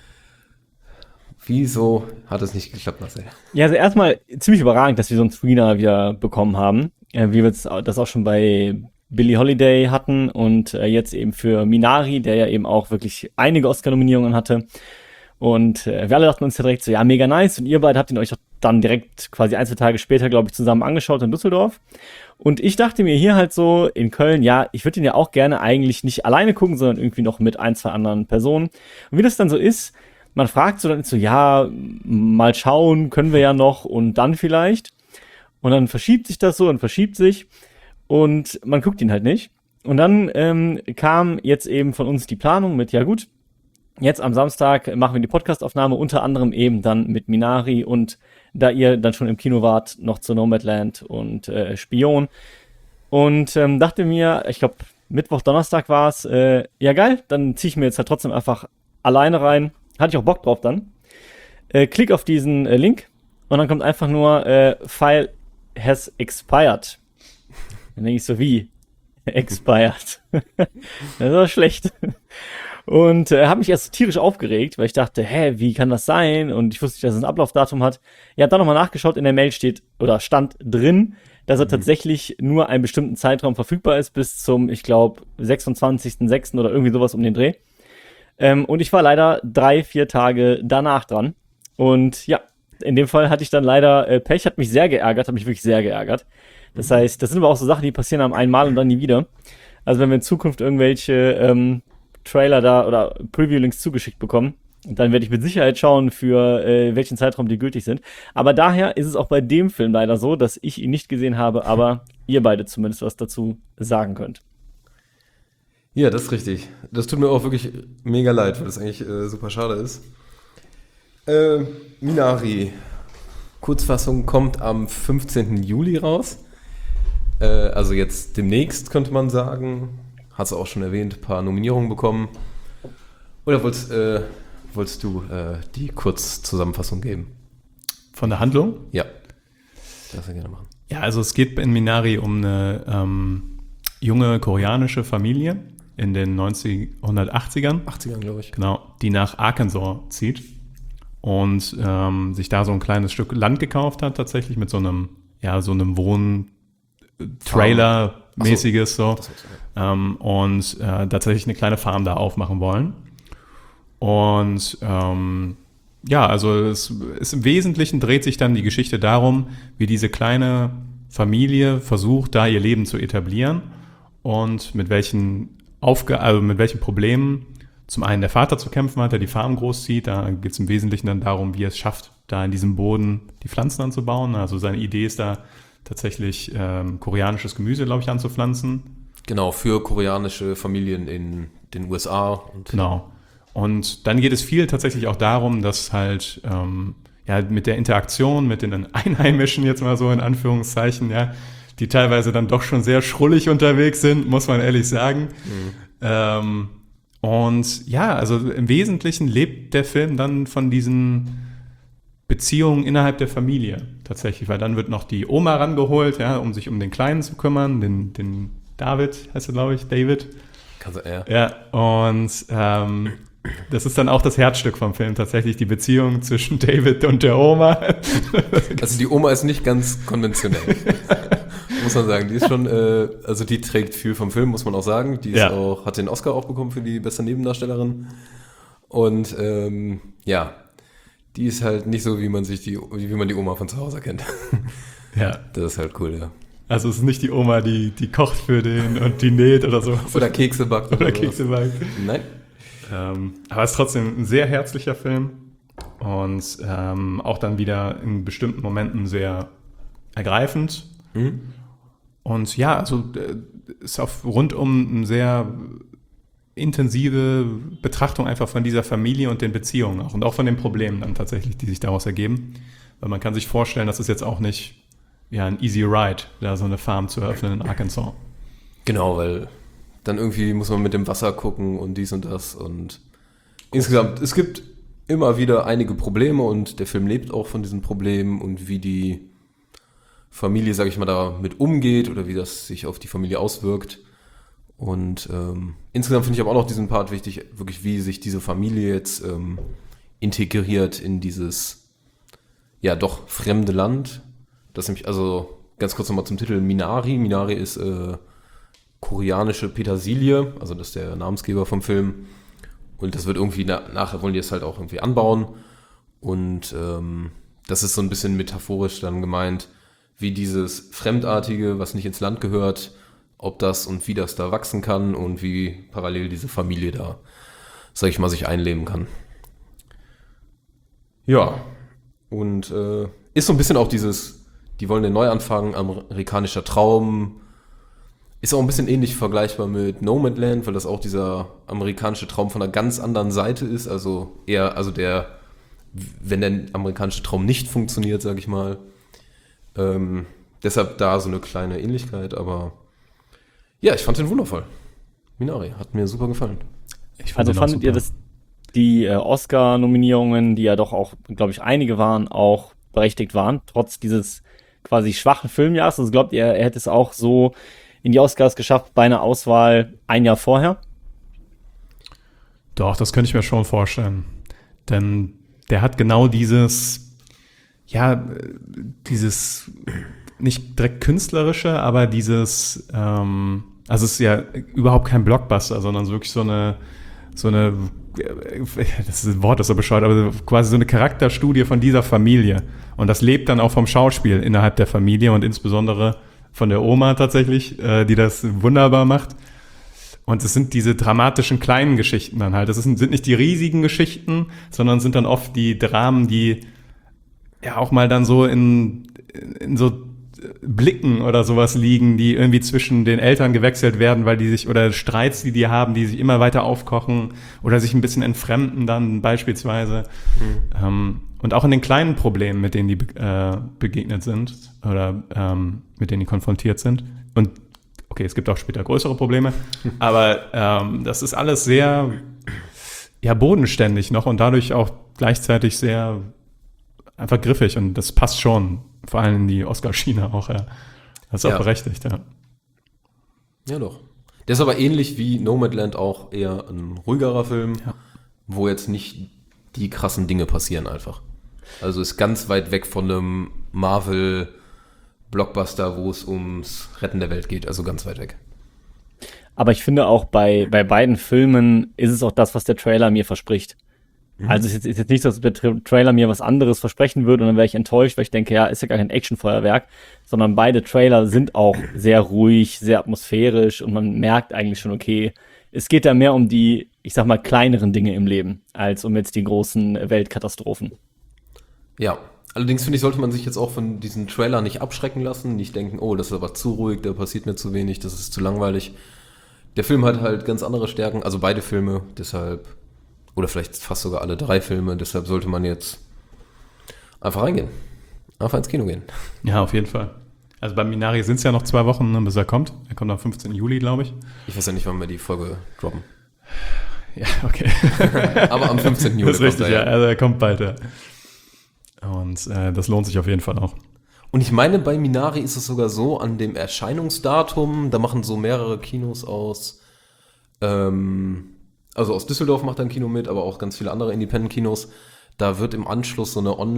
Wieso hat es nicht geklappt, Marcel? Ja, also erstmal ziemlich überragend, dass wir so einen Screener wieder bekommen haben. Wie wir das auch schon bei Billie Holiday hatten und jetzt eben für Minari, der ja eben auch wirklich einige Oscar-Nominierungen hatte. Und wir alle dachten uns ja direkt so, ja, mega nice. Und ihr beide habt ihn euch dann direkt quasi 1-2 Tage später, glaube ich, zusammen angeschaut in Düsseldorf. Und ich dachte mir hier halt so in Köln, ja, ich würde ihn ja auch gerne eigentlich nicht alleine gucken, sondern irgendwie noch mit 1-2 anderen Personen. Und wie das dann so ist, man fragt so dann so, ja, mal schauen, können wir ja noch und dann vielleicht. Und dann verschiebt sich das so und verschiebt sich und man guckt ihn halt nicht. Und dann kam jetzt eben von uns die Planung mit, ja gut, jetzt am Samstag machen wir die Podcastaufnahme, unter anderem eben dann mit Minari und da ihr dann schon im Kino wart, noch zu Nomadland und Spion. Und dachte mir, ich glaube Mittwoch, Donnerstag war es, ja geil, dann ziehe ich mir jetzt halt trotzdem einfach alleine rein. Hatte ich auch Bock drauf dann. Klick auf diesen Link und dann kommt einfach nur File has expired. Dann denke ich so, wie? Expired. Das war schlecht. Und habe mich erst tierisch aufgeregt, weil ich dachte, wie kann das sein? Und ich wusste nicht, dass es ein Ablaufdatum hat. Ich habe dann nochmal nachgeschaut, in der Mail stand drin, dass er tatsächlich nur einen bestimmten Zeitraum verfügbar ist, bis zum, ich glaube, 26.06. oder irgendwie sowas um den Dreh. Und ich war leider 3-4 Tage danach dran. Und ja, in dem Fall hatte ich dann leider Pech, hat mich wirklich sehr geärgert. Das heißt, das sind aber auch so Sachen, die passieren am einmal und dann nie wieder. Also wenn wir in Zukunft irgendwelche Trailer da oder Preview-Links zugeschickt bekommen, dann werde ich mit Sicherheit schauen, für welchen Zeitraum die gültig sind. Aber daher ist es auch bei dem Film leider so, dass ich ihn nicht gesehen habe, aber ihr beide zumindest was dazu sagen könnt. Ja, das ist richtig. Das tut mir auch wirklich mega leid, weil das eigentlich super schade ist. Minari. Kurzfassung kommt am 15. Juli raus. Also jetzt demnächst, könnte man sagen. Hat es auch schon erwähnt, ein paar Nominierungen bekommen. Oder wolltest wolltest du die Kurzzusammenfassung geben? Von der Handlung? Ja. Das gerne machen. Ja, also es geht in Minari um eine junge koreanische Familie in den 1980ern. 80ern, glaube ich. Genau, die nach Arkansas zieht und sich da so ein kleines Stück Land gekauft hat, tatsächlich mit so einem Wohn-Trailer-mäßiges so. Und tatsächlich eine kleine Farm da aufmachen wollen. Und also es ist im Wesentlichen dreht sich dann die Geschichte darum, wie diese kleine Familie versucht, da ihr Leben zu etablieren und mit welchen Problemen zum einen der Vater zu kämpfen hat, der die Farm großzieht. Da geht es im Wesentlichen dann darum, wie er es schafft, da in diesem Boden die Pflanzen anzubauen. Also seine Idee ist da tatsächlich koreanisches Gemüse, glaube ich, anzupflanzen. Genau, für koreanische Familien in den USA. Genau. Und dann geht es viel tatsächlich auch darum, dass halt mit der Interaktion mit den Einheimischen, jetzt mal so in Anführungszeichen, ja, die teilweise dann doch schon sehr schrullig unterwegs sind, muss man ehrlich sagen. Also im Wesentlichen lebt der Film dann von diesen Beziehungen innerhalb der Familie tatsächlich, weil dann wird noch die Oma rangeholt, ja, um sich um den Kleinen zu kümmern, den David, heißt er, glaube ich, David. Ja, und das ist dann auch das Herzstück vom Film, tatsächlich die Beziehung zwischen David und der Oma. Also die Oma ist nicht ganz konventionell, muss man sagen. Die ist schon, die trägt viel vom Film, muss man auch sagen. Die ist hat den Oscar auch bekommen für die beste Nebendarstellerin. Und die ist halt nicht so, wie man die Oma von zu Hause kennt. Ja. Das ist halt cool, ja. Also es ist nicht die Oma, die kocht für den und die näht oder so. Oder Kekse backt. Nein. Aber es ist trotzdem ein sehr herzlicher Film und auch dann wieder in bestimmten Momenten sehr ergreifend. Und ja, also ist auf rundum eine sehr intensive Betrachtung einfach von dieser Familie und den Beziehungen auch und auch von den Problemen dann tatsächlich, die sich daraus ergeben. Weil man kann sich vorstellen, das ist jetzt auch nicht ein easy ride, da so eine Farm zu eröffnen in Arkansas. Genau, weil dann irgendwie muss man mit dem Wasser gucken und dies und das und insgesamt, es gibt immer wieder einige Probleme und der Film lebt auch von diesen Problemen und wie die Familie, sage ich mal, damit umgeht oder wie das sich auf die Familie auswirkt. Und insgesamt finde ich aber auch noch diesen Part wichtig, wirklich wie sich diese Familie jetzt integriert in dieses doch fremde Land. Das nämlich, also ganz kurz nochmal zum Titel Minari. Minari ist koreanische Petersilie, also das ist der Namensgeber vom Film. Und das wird irgendwie, nachher wollen die es halt auch irgendwie anbauen. Und das ist so ein bisschen metaphorisch dann gemeint, wie dieses Fremdartige, was nicht ins Land gehört, ob das und wie das da wachsen kann und wie parallel diese Familie da, sag ich mal, sich einleben kann. Ja, und ist so ein bisschen auch die wollen den Neuanfang, amerikanischer Traum, ist auch ein bisschen ähnlich vergleichbar mit Nomadland, weil das auch dieser amerikanische Traum von einer ganz anderen Seite ist, also eher, wenn der amerikanische Traum nicht funktioniert, sag ich mal. Deshalb da so eine kleine Ähnlichkeit, aber ja, ich fand den wundervoll. Minari, hat mir super gefallen. Fandet ihr, dass die Oscar-Nominierungen, die ja doch auch, glaube ich, einige waren, auch berechtigt waren, trotz dieses quasi schwachen Filmjahres? Also glaubt ihr, er hätte es auch so in die Oscars geschafft bei einer Auswahl ein Jahr vorher? Doch, das könnte ich mir schon vorstellen. Denn der hat genau dieses nicht direkt künstlerische, aber dieses, also es ist ja überhaupt kein Blockbuster, sondern wirklich so eine, das Wort ist so bescheuert, aber quasi so eine Charakterstudie von dieser Familie. Und das lebt dann auch vom Schauspiel innerhalb der Familie und insbesondere von der Oma tatsächlich, die das wunderbar macht. Und es sind diese dramatischen kleinen Geschichten dann halt. Das sind nicht die riesigen Geschichten, sondern sind dann oft die Dramen, die ja auch mal dann so in so Blicken oder sowas liegen, die irgendwie zwischen den Eltern gewechselt werden, weil die sich, oder Streits, die haben, die sich immer weiter aufkochen oder sich ein bisschen entfremden dann beispielsweise. Und auch in den kleinen Problemen, mit denen die begegnet sind oder mit denen die konfrontiert sind. Und okay, es gibt auch später größere Probleme, aber das ist alles sehr, ja, bodenständig noch und dadurch auch gleichzeitig sehr einfach griffig und das passt schon, vor allem in die Oscar-Schiene auch, ja. Das ist auch berechtigt, ja. Ja, doch. Der ist aber ähnlich wie Nomadland auch eher ein ruhigerer Film, wo jetzt nicht die krassen Dinge passieren einfach. Also ist ganz weit weg von einem Marvel-Blockbuster, wo es ums Retten der Welt geht, also ganz weit weg. Aber ich finde auch bei beiden Filmen ist es auch das, was der Trailer mir verspricht. Also es ist jetzt nicht so, dass der Trailer mir was anderes versprechen würde und dann wäre ich enttäuscht, weil ich denke, ja, ist ja gar kein Actionfeuerwerk, sondern beide Trailer sind auch sehr ruhig, sehr atmosphärisch und man merkt eigentlich schon, okay, es geht da mehr um die, ich sag mal, kleineren Dinge im Leben, als um jetzt die großen Weltkatastrophen. Ja, allerdings finde ich, sollte man sich jetzt auch von diesen Trailern nicht abschrecken lassen, nicht denken, oh, das ist aber zu ruhig, da passiert mir zu wenig, das ist zu langweilig. Der Film hat halt ganz andere Stärken, also beide Filme, deshalb, oder vielleicht fast sogar alle 3 Filme, deshalb sollte man jetzt einfach reingehen. Einfach ins Kino gehen. Ja, auf jeden Fall. Also bei Minari sind es ja noch 2 Wochen, ne, bis er kommt. Er kommt am 15. Juli, glaube ich. Ich weiß ja nicht, wann wir die Folge droppen. Ja, okay. Aber am 15. Juli das ist richtig, kommt er, ja. Also er kommt bald, ja. Und das lohnt sich auf jeden Fall auch. Und ich meine, bei Minari ist es sogar so, an dem Erscheinungsdatum, da machen so mehrere Kinos aus, also aus Düsseldorf macht ein Kino mit, aber auch ganz viele andere Independent-Kinos, da wird im Anschluss so eine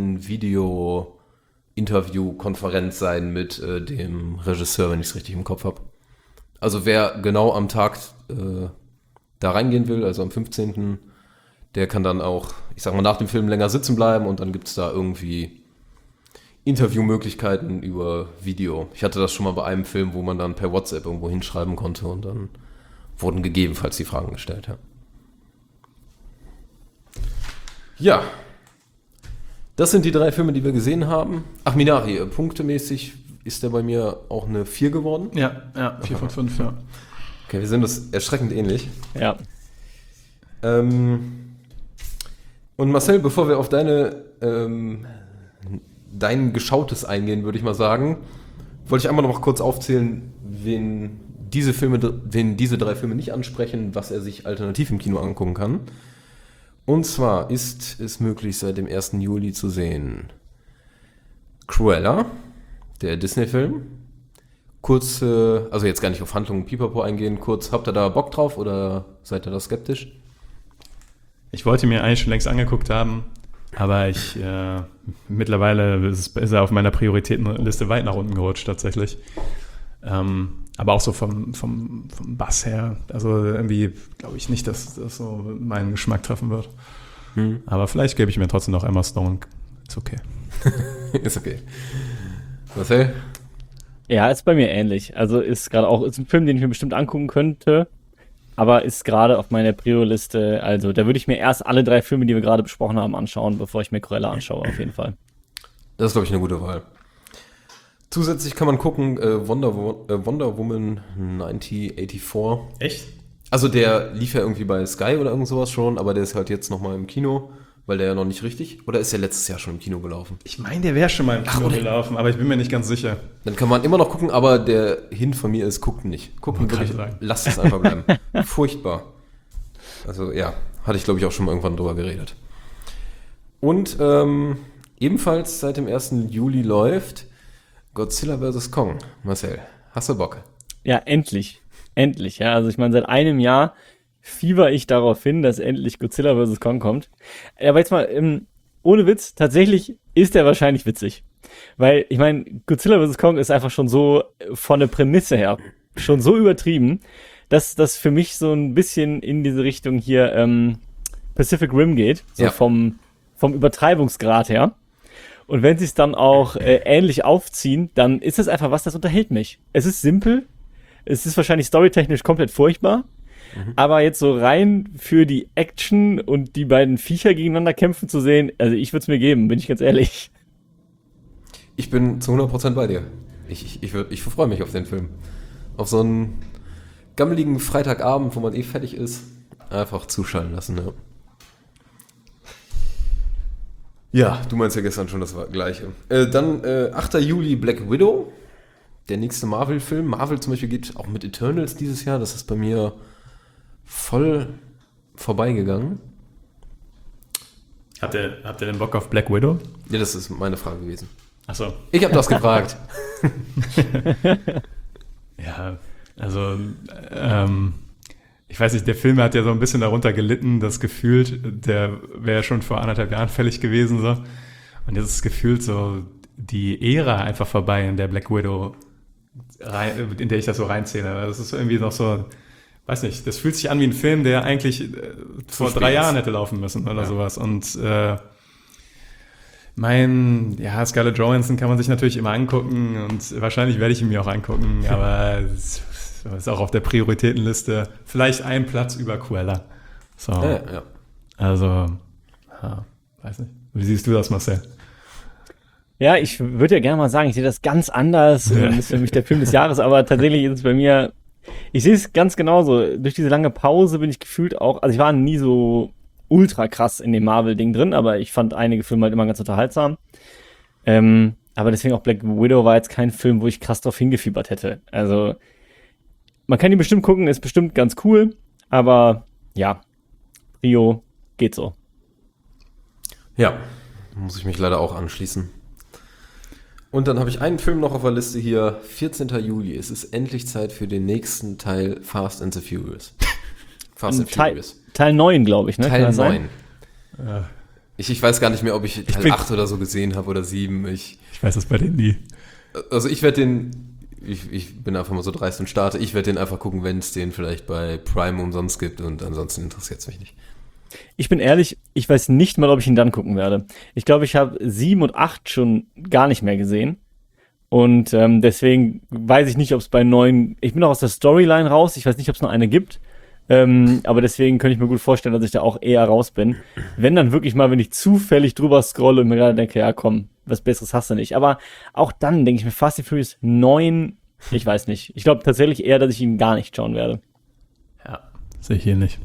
Online-Video-Interview-Konferenz sein mit dem Regisseur, wenn ich es richtig im Kopf habe. Also wer genau am Tag da reingehen will, also am 15., der kann dann auch, ich sag mal, nach dem Film länger sitzen bleiben und dann gibt es da irgendwie Interviewmöglichkeiten über Video. Ich hatte das schon mal bei einem Film, wo man dann per WhatsApp irgendwo hinschreiben konnte und dann wurden gegebenenfalls die Fragen gestellt. Ja, das sind die 3 Filme, die wir gesehen haben. Ach, Minari, punktemäßig ist der bei mir auch eine 4 geworden. Ja, 4 von 5, ja. Okay, wir sind uns erschreckend ähnlich. Ja. Und Marcel, bevor wir auf dein Geschautes eingehen, würde ich mal sagen, wollte ich einmal noch mal kurz aufzählen, wen diese 3 Filme nicht ansprechen, was er sich alternativ im Kino angucken kann. Und zwar ist es möglich, seit dem 1. Juli zu sehen Cruella, der Disney-Film. Kurz, also jetzt gar nicht auf Handlung und Pipapo eingehen, kurz, habt ihr da Bock drauf oder seid ihr da skeptisch? Ich wollte mir eigentlich schon längst angeguckt haben, aber mittlerweile ist er auf meiner Prioritätenliste weit nach unten gerutscht tatsächlich. Aber auch so vom Bass her, also irgendwie glaube ich nicht, dass das so meinen Geschmack treffen wird. Aber vielleicht gebe ich mir trotzdem noch Emma Stone. Ist okay. Ist okay. Marcel? Ja, ist bei mir ähnlich. Also ist ein Film, den ich mir bestimmt angucken könnte, aber ist gerade auf meiner Prio-Liste. Also da würde ich mir erst alle 3 Filme, die wir gerade besprochen haben, anschauen, bevor ich mir Cruella anschaue, auf jeden Fall. Das ist, glaube ich, eine gute Wahl. Zusätzlich kann man gucken, Wonder Woman 1984. Echt? Also der lief ja irgendwie bei Sky oder irgend sowas schon, aber der ist halt jetzt nochmal im Kino, weil der ja noch nicht richtig, oder ist der letztes Jahr schon im Kino gelaufen? Ich meine, der wäre schon mal im Kino gelaufen, aber ich bin mir nicht ganz sicher. Dann kann man immer noch gucken, aber der Hint von mir ist, guckt nicht. Gucken wirklich, lasst es einfach bleiben. Furchtbar. Also ja, hatte ich glaube ich auch schon mal irgendwann drüber geredet. Und ebenfalls seit dem 1. Juli läuft Godzilla vs. Kong. Marcel, hast du Bock? Ja, endlich. Endlich, ja. Also ich meine, seit einem Jahr fieber ich darauf hin, dass endlich Godzilla vs. Kong kommt. Aber jetzt mal, ohne Witz, tatsächlich ist der wahrscheinlich witzig. Weil, ich meine, Godzilla vs. Kong ist einfach schon so von der Prämisse her schon so übertrieben, dass das für mich so ein bisschen in diese Richtung hier Pacific Rim geht. So vom Übertreibungsgrad her. Und wenn sie es dann auch ähnlich aufziehen, dann ist es einfach was, das unterhält mich. Es ist simpel, es ist wahrscheinlich storytechnisch komplett furchtbar, aber jetzt so rein für die Action und die beiden Viecher gegeneinander kämpfen zu sehen, also ich würde es mir geben, bin ich ganz ehrlich. Ich bin zu 100% bei dir. Ich freue mich auf den Film. Auf so einen gammeligen Freitagabend, wo man fertig ist, einfach zuschalten lassen, ja. Ja, du meinst ja gestern schon das Gleiche. Dann 8. Juli Black Widow, der nächste Marvel-Film. Marvel zum Beispiel geht auch mit Eternals dieses Jahr. Das ist bei mir voll vorbeigegangen. Habt ihr den Bock auf Black Widow? Ja, das ist meine Frage gewesen. Achso. Ich habe das gefragt. Ja, also, ich weiß nicht, der Film hat ja so ein bisschen darunter gelitten, das gefühlt, der wäre ja schon vor 1,5 Jahren fällig gewesen, so. Und jetzt ist gefühlt so die Ära einfach vorbei, in der Black Widow, in der ich das so reinzähle. Das ist irgendwie noch so, weiß nicht, das fühlt sich an wie ein Film, der eigentlich vor 3 Jahren hätte laufen müssen oder sowas. Und Scarlett Johansson kann man sich natürlich immer angucken und wahrscheinlich werde ich ihn mir auch angucken, aber es ist auch auf der Prioritätenliste vielleicht ein Platz über Cruella. So. Ja. Also, weiß nicht. Wie siehst du das, Marcel? Ja, ich würde ja gerne mal sagen, ich sehe das ganz anders. Das ist für mich der Film des Jahres, aber tatsächlich ist es bei mir, ich sehe es ganz genauso. Durch diese lange Pause bin ich gefühlt auch, also ich war nie so ultra krass in dem Marvel-Ding drin, aber ich fand einige Filme halt immer ganz unterhaltsam. Aber deswegen auch Black Widow war jetzt kein Film, wo ich krass drauf hingefiebert hätte. Also, man kann ihn bestimmt gucken, ist bestimmt ganz cool, aber ja, Rio geht so. Ja, muss ich mich leider auch anschließen. Und dann habe ich einen Film noch auf der Liste hier, 14. Juli. Es ist endlich Zeit für den nächsten Teil Fast and the Furious. Teil 9, glaube ich, ne? Teil 9. Sein? Ich weiß gar nicht mehr, ob ich Teil 8 oder so gesehen habe oder 7. Ich weiß das bei denen nie. Also ich werde den, ich bin einfach mal so dreist und starte, ich werde den einfach gucken, wenn es den vielleicht bei Prime umsonst gibt und ansonsten interessiert es mich nicht. Ich bin ehrlich, ich weiß nicht mal, ob ich ihn dann gucken werde. Ich glaube, ich habe 7 und 8 schon gar nicht mehr gesehen. Und deswegen weiß ich nicht, ob es bei 9... Ich bin noch aus der Storyline raus. Ich weiß nicht, ob es noch eine gibt. Aber deswegen könnte ich mir gut vorstellen, dass ich da auch eher raus bin. Wenn dann wirklich mal, wenn ich zufällig drüber scrolle und mir gerade denke, ja komm, was Besseres hast du nicht. Aber auch dann denke ich mir, Fast and Furious 9, ich weiß nicht. Ich glaube tatsächlich eher, dass ich ihn gar nicht schauen werde. Ja, sehe ich hier nicht.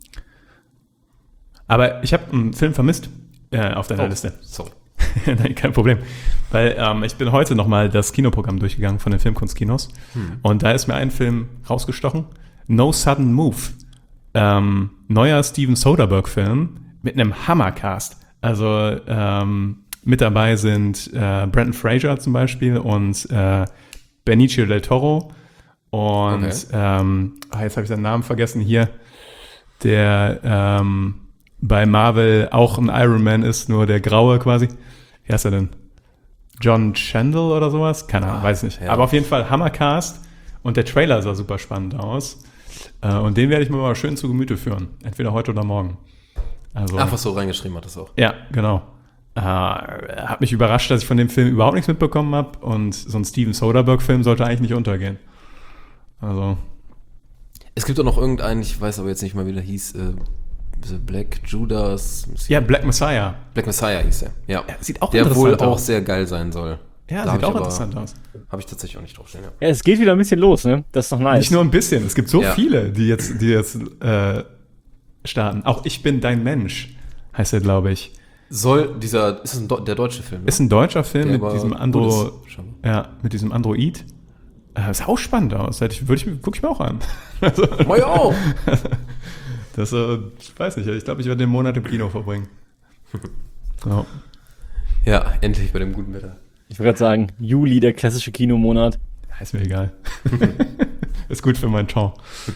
Aber ich habe einen Film vermisst auf deiner Liste. Sorry. Nein, kein Problem. Weil ich bin heute nochmal das Kinoprogramm durchgegangen von den Filmkunstkinos. Und da ist mir ein Film rausgestochen. No Sudden Move. Neuer Steven Soderbergh-Film mit einem Hammercast. Also mit dabei sind Brendan Fraser zum Beispiel und Benicio del Toro. Und jetzt habe ich seinen Namen vergessen hier. Der bei Marvel auch ein Iron Man ist, nur der Graue quasi. Wie heißt er denn? John Chandler oder sowas? Keine Ahnung, weiß nicht. Ja. Aber auf jeden Fall Hammercast und der Trailer sah super spannend aus. Und den werde ich mir mal schön zu Gemüte führen. Entweder heute oder morgen. Also, Ach, was so reingeschrieben hat das auch. Ja, genau. Hat mich überrascht, dass ich von dem Film überhaupt nichts mitbekommen habe. Und so ein Steven Soderbergh-Film sollte eigentlich nicht untergehen. Also. Es gibt auch noch irgendeinen, ich weiß aber jetzt nicht mal, wie der hieß, Black Judas. Ja, Black Messiah. Black Messiah hieß er. Ja. Sieht auch der interessant wohl auch aus. sehr geil sein soll. Ja, da sieht auch interessant aus. Habe ich tatsächlich auch nicht draufstehen, ja. Ja, es geht wieder ein bisschen los, ne? Das ist doch nice. Nicht nur ein bisschen, es gibt so viele, die jetzt starten. Auch Ich bin dein Mensch, heißt er, glaube ich. Ist es der deutsche Film? Ne? Ist ein deutscher Film Der mit diesem mit diesem Android. Sah auch spannend aus. Guck ich mir auch an. Also, ja auch. Das, ich weiß nicht, ich glaube, ich werde den Monat im Kino verbringen. Ja. Ja, endlich bei dem guten Wetter. Ich wollte gerade sagen, Juli, der klassische Kinomonat. Ist mir egal. Ist gut für meinen Ton.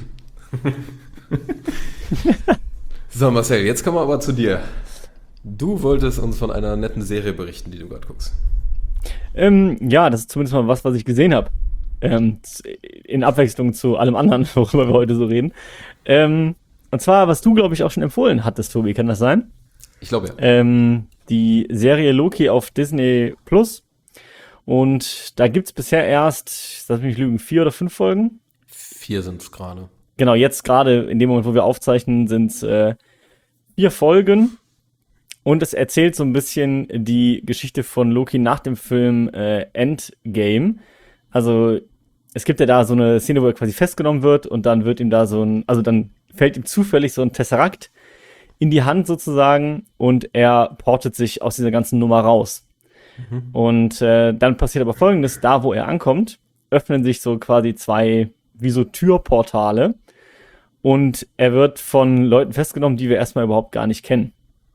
So, Marcel, jetzt kommen wir aber zu dir. Du wolltest uns von einer netten Serie berichten, die du gerade guckst. Ja, das ist zumindest mal was ich gesehen habe. In Abwechslung zu allem anderen, worüber wir heute so reden. Und zwar, was du, glaube ich, auch schon empfohlen hattest, Tobi, kann das sein? Ich glaube ja. Die Serie Loki auf Disney Plus. Und da gibt es bisher erst, lass mich nicht lügen, 4 oder 5 Folgen. 4 sind es gerade. Genau, jetzt gerade in dem Moment, wo wir aufzeichnen, sind es 4 Folgen. Und es erzählt so ein bisschen die Geschichte von Loki nach dem Film Endgame. Also es gibt ja da so eine Szene, wo er quasi festgenommen wird und dann wird ihm da dann fällt ihm zufällig so ein Tesserakt in die Hand sozusagen und er portet sich aus dieser ganzen Nummer raus. Und dann passiert aber Folgendes, da wo er ankommt, öffnen sich so quasi 2 wie so Türportale Und er wird von Leuten festgenommen, die wir erstmal überhaupt gar nicht kennen.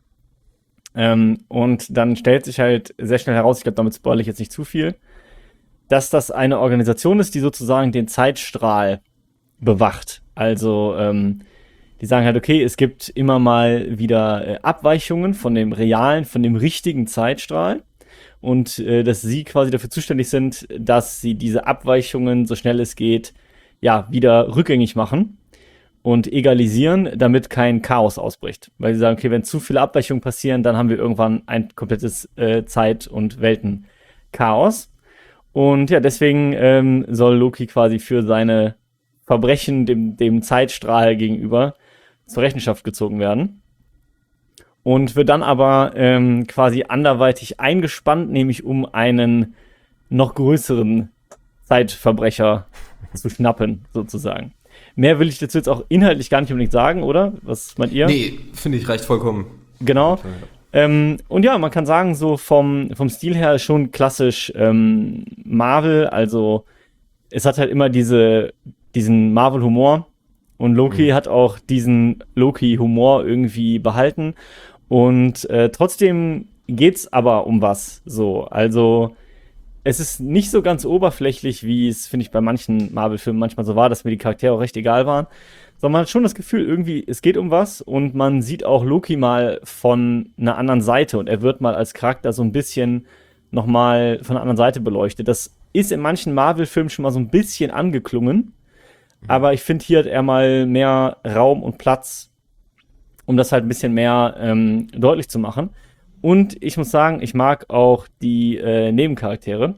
Und dann stellt sich halt sehr schnell heraus, ich glaube, damit spoilere ich jetzt nicht zu viel, dass das eine Organisation ist, die sozusagen den Zeitstrahl bewacht. Also die sagen halt, okay, es gibt immer mal wieder Abweichungen von dem realen, von dem richtigen Zeitstrahl und dass sie quasi dafür zuständig sind, dass sie diese Abweichungen, so schnell es geht, ja, wieder rückgängig machen und egalisieren, damit kein Chaos ausbricht. Weil sie sagen, okay, wenn zu viele Abweichungen passieren, dann haben wir irgendwann ein komplettes Zeit- und Weltenchaos. Und ja, deswegen soll Loki quasi für seine Verbrechen dem Zeitstrahl gegenüber zur Rechenschaft gezogen werden. Und wird dann aber quasi anderweitig eingespannt, nämlich um einen noch größeren Zeitverbrecher zu schnappen, sozusagen. Mehr will ich dazu jetzt auch inhaltlich gar nicht unbedingt sagen, oder? Was meint ihr? Nee, finde ich, reicht vollkommen. Genau. Und ja, man kann sagen, so vom Stil her schon klassisch Marvel, also es hat halt immer diesen Marvel-Humor und Loki hat auch diesen Loki-Humor irgendwie behalten und trotzdem geht's aber um was, so, also es ist nicht so ganz oberflächlich, wie es, finde ich, bei manchen Marvel-Filmen manchmal so war, dass mir die Charaktere auch recht egal waren, sondern man hat schon das Gefühl, irgendwie, es geht um was und man sieht auch Loki mal von einer anderen Seite und er wird mal als Charakter so ein bisschen nochmal von einer anderen Seite beleuchtet. Das ist in manchen Marvel-Filmen schon mal so ein bisschen angeklungen, aber ich finde, hier hat er mal mehr Raum und Platz, um das halt ein bisschen mehr deutlich zu machen. Und ich muss sagen, ich mag auch die Nebencharaktere.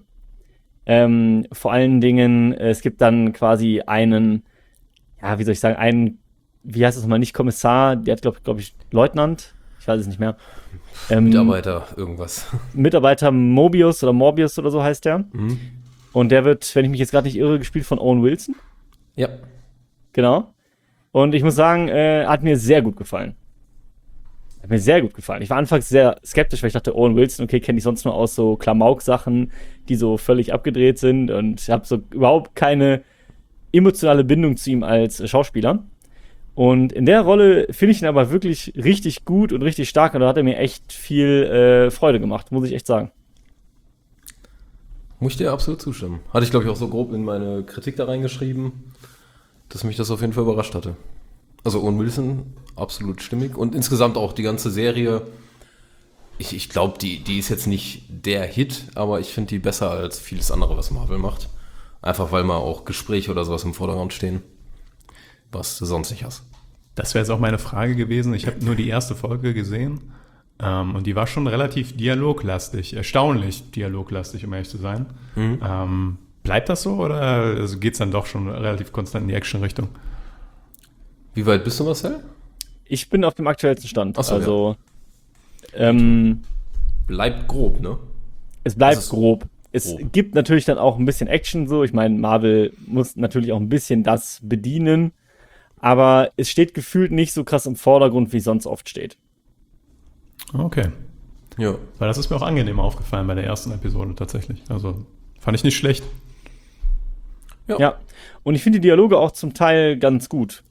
Vor allen Dingen, es gibt dann quasi einen, ja, wie soll ich sagen, wie heißt das nochmal, nicht Kommissar, der hat, glaube ich, Leutnant, ich weiß es nicht mehr. Mitarbeiter, irgendwas. Mitarbeiter Mobius oder so heißt der. Mhm. Und der wird, wenn ich mich jetzt gerade nicht irre, gespielt von Owen Wilson. Ja. Genau. Und ich muss sagen, hat mir sehr gut gefallen. Hat mir sehr gut gefallen. Ich war anfangs sehr skeptisch, weil ich dachte, Owen Wilson, okay, kenne ich sonst nur aus so Klamauk-Sachen, die so völlig abgedreht sind und habe so überhaupt keine emotionale Bindung zu ihm als Schauspieler. Und in der Rolle finde ich ihn aber wirklich richtig gut und richtig stark und da hat er mir echt viel Freude gemacht, muss ich echt sagen. Muss ich dir absolut zustimmen. Hatte ich, glaube ich, auch so grob in meine Kritik da reingeschrieben, dass mich das auf jeden Fall überrascht hatte. Also Owen Wilson, absolut stimmig. Und insgesamt auch die ganze Serie, ich glaube, die ist jetzt nicht der Hit, aber ich finde die besser als vieles andere, was Marvel macht. Einfach weil mal auch Gespräche oder sowas im Vordergrund stehen, was du sonst nicht hast. Das wäre jetzt auch meine Frage gewesen. Ich habe nur die erste Folge gesehen und die war schon relativ dialoglastig, erstaunlich dialoglastig, um ehrlich zu sein. Bleibt das so oder also geht es dann doch schon relativ konstant in die Action-Richtung? Wie weit bist du, Marcel? Ich bin auf dem aktuellsten Stand. Ach so, also bleibt grob, ne? es bleibt Also grob. Es gibt natürlich dann auch ein bisschen Action so. Ich meine, Marvel muss natürlich auch ein bisschen das bedienen. Aber es steht gefühlt nicht so krass im Vordergrund, wie es sonst oft steht. Okay. Ja. Weil das ist mir auch angenehm aufgefallen bei der ersten Episode tatsächlich. Also fand ich nicht schlecht. Ja. Und ich finde die Dialoge auch zum Teil ganz gut.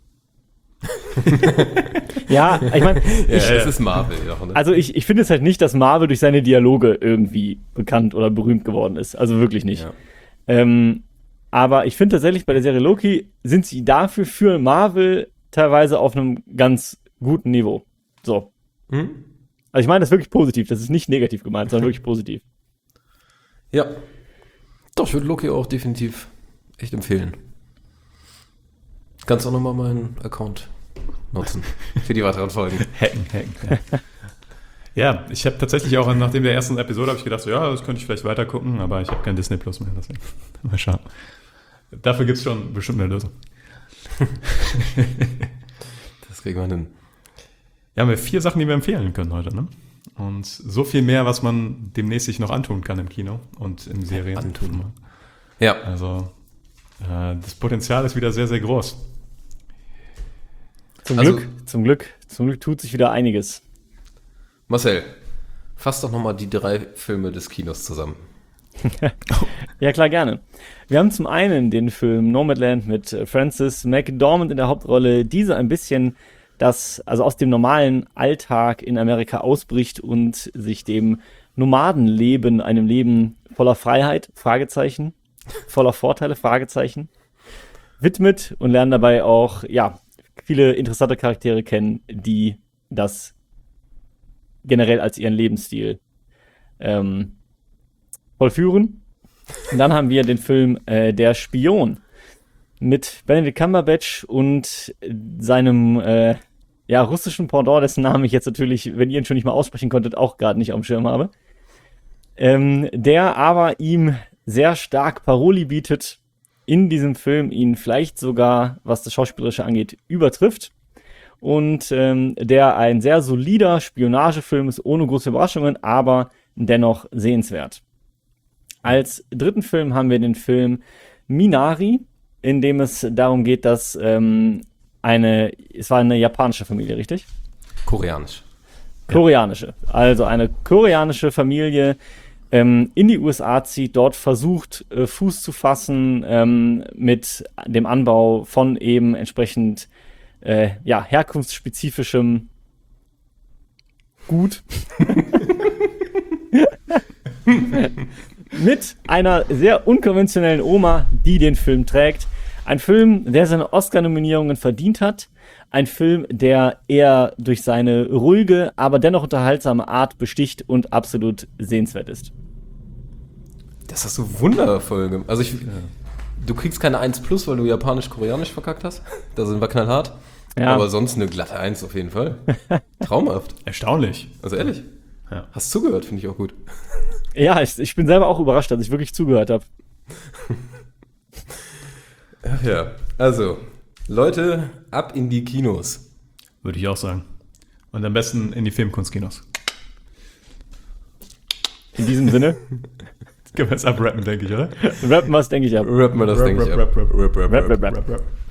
Ja, ich meine, Es ist Marvel. Ja, ne? also ich finde es halt nicht, dass Marvel durch seine Dialoge irgendwie bekannt oder berühmt geworden ist. Also wirklich nicht. Ja. Aber ich finde tatsächlich, bei der Serie Loki sind sie dafür für Marvel teilweise auf einem ganz guten Niveau. So. Also ich meine das wirklich positiv. Das ist nicht negativ gemeint, sondern wirklich positiv. Ja. Doch, ich würde Loki auch definitiv echt empfehlen. Kannst auch nochmal meinen Account nutzen für die weiteren Folgen. Hacken. Ja, ich habe tatsächlich auch nachdem der ersten Episode habe ich gedacht, so, ja, das könnte ich vielleicht weiter gucken, aber ich habe kein Disney Plus mehr. Deswegen. Mal schauen. Dafür gibt es schon bestimmt eine Lösung. Das kriegen wir hin. Ja, haben wir 4 Sachen, die wir empfehlen können heute, ne? Und so viel mehr, was man demnächst sich noch antun kann im Kino und in Serien. Antun. Ja. Also das Potenzial ist wieder sehr, sehr groß. Zum Glück tut sich wieder einiges. Marcel, fass doch nochmal die 3 Filme des Kinos zusammen. Ja, klar, gerne. Wir haben zum einen den Film Nomadland mit Frances McDormand in der Hauptrolle, diese ein bisschen also aus dem normalen Alltag in Amerika ausbricht und sich dem Nomadenleben, einem Leben voller Freiheit, Fragezeichen, voller Vorteile, Fragezeichen, widmet und lernen dabei auch, ja, viele interessante Charaktere kennen, die das generell als ihren Lebensstil vollführen. Und dann haben wir den Film Der Spion mit Benedict Cumberbatch und seinem russischen Pendant, dessen Namen ich jetzt natürlich, wenn ihr ihn schon nicht mal aussprechen konntet, auch gerade nicht auf dem Schirm habe. Der aber ihm sehr stark Paroli bietet, in diesem Film ihn vielleicht sogar, was das Schauspielerische angeht, übertrifft. Und der ein sehr solider Spionagefilm ist, ohne große Überraschungen, aber dennoch sehenswert. Als dritten Film haben wir den Film Minari, in dem es darum geht, dass es war eine japanische Familie, richtig? Koreanisch. Koreanische. Also eine koreanische Familie in die USA zieht, dort versucht, Fuß zu fassen mit dem Anbau von eben entsprechend herkunftsspezifischem Gut. Mit einer sehr unkonventionellen Oma, die den Film trägt. Ein Film, der seine Oscar-Nominierungen verdient hat. Ein Film, der eher durch seine ruhige, aber dennoch unterhaltsame Art besticht und absolut sehenswert ist. Das hast du wundervoll gemacht. Also du kriegst keine 1+, weil du Japanisch-Koreanisch verkackt hast. Da sind wir knallhart. Ja. Aber sonst eine glatte 1 auf jeden Fall. Traumhaft. Erstaunlich. Also ehrlich. Ja. Hast zugehört, finde ich auch gut. Ja, ich bin selber auch überrascht, dass ich wirklich zugehört habe. Ach ja, also, Leute, ab in die Kinos. Würde ich auch sagen. Und am besten in die Filmkunstkinos. In diesem Sinne. Können wir jetzt abrappen, denke ich, oder? Rappen was, denke ich ab. Rappen wir das, denke ich, ab. Rap. Rap.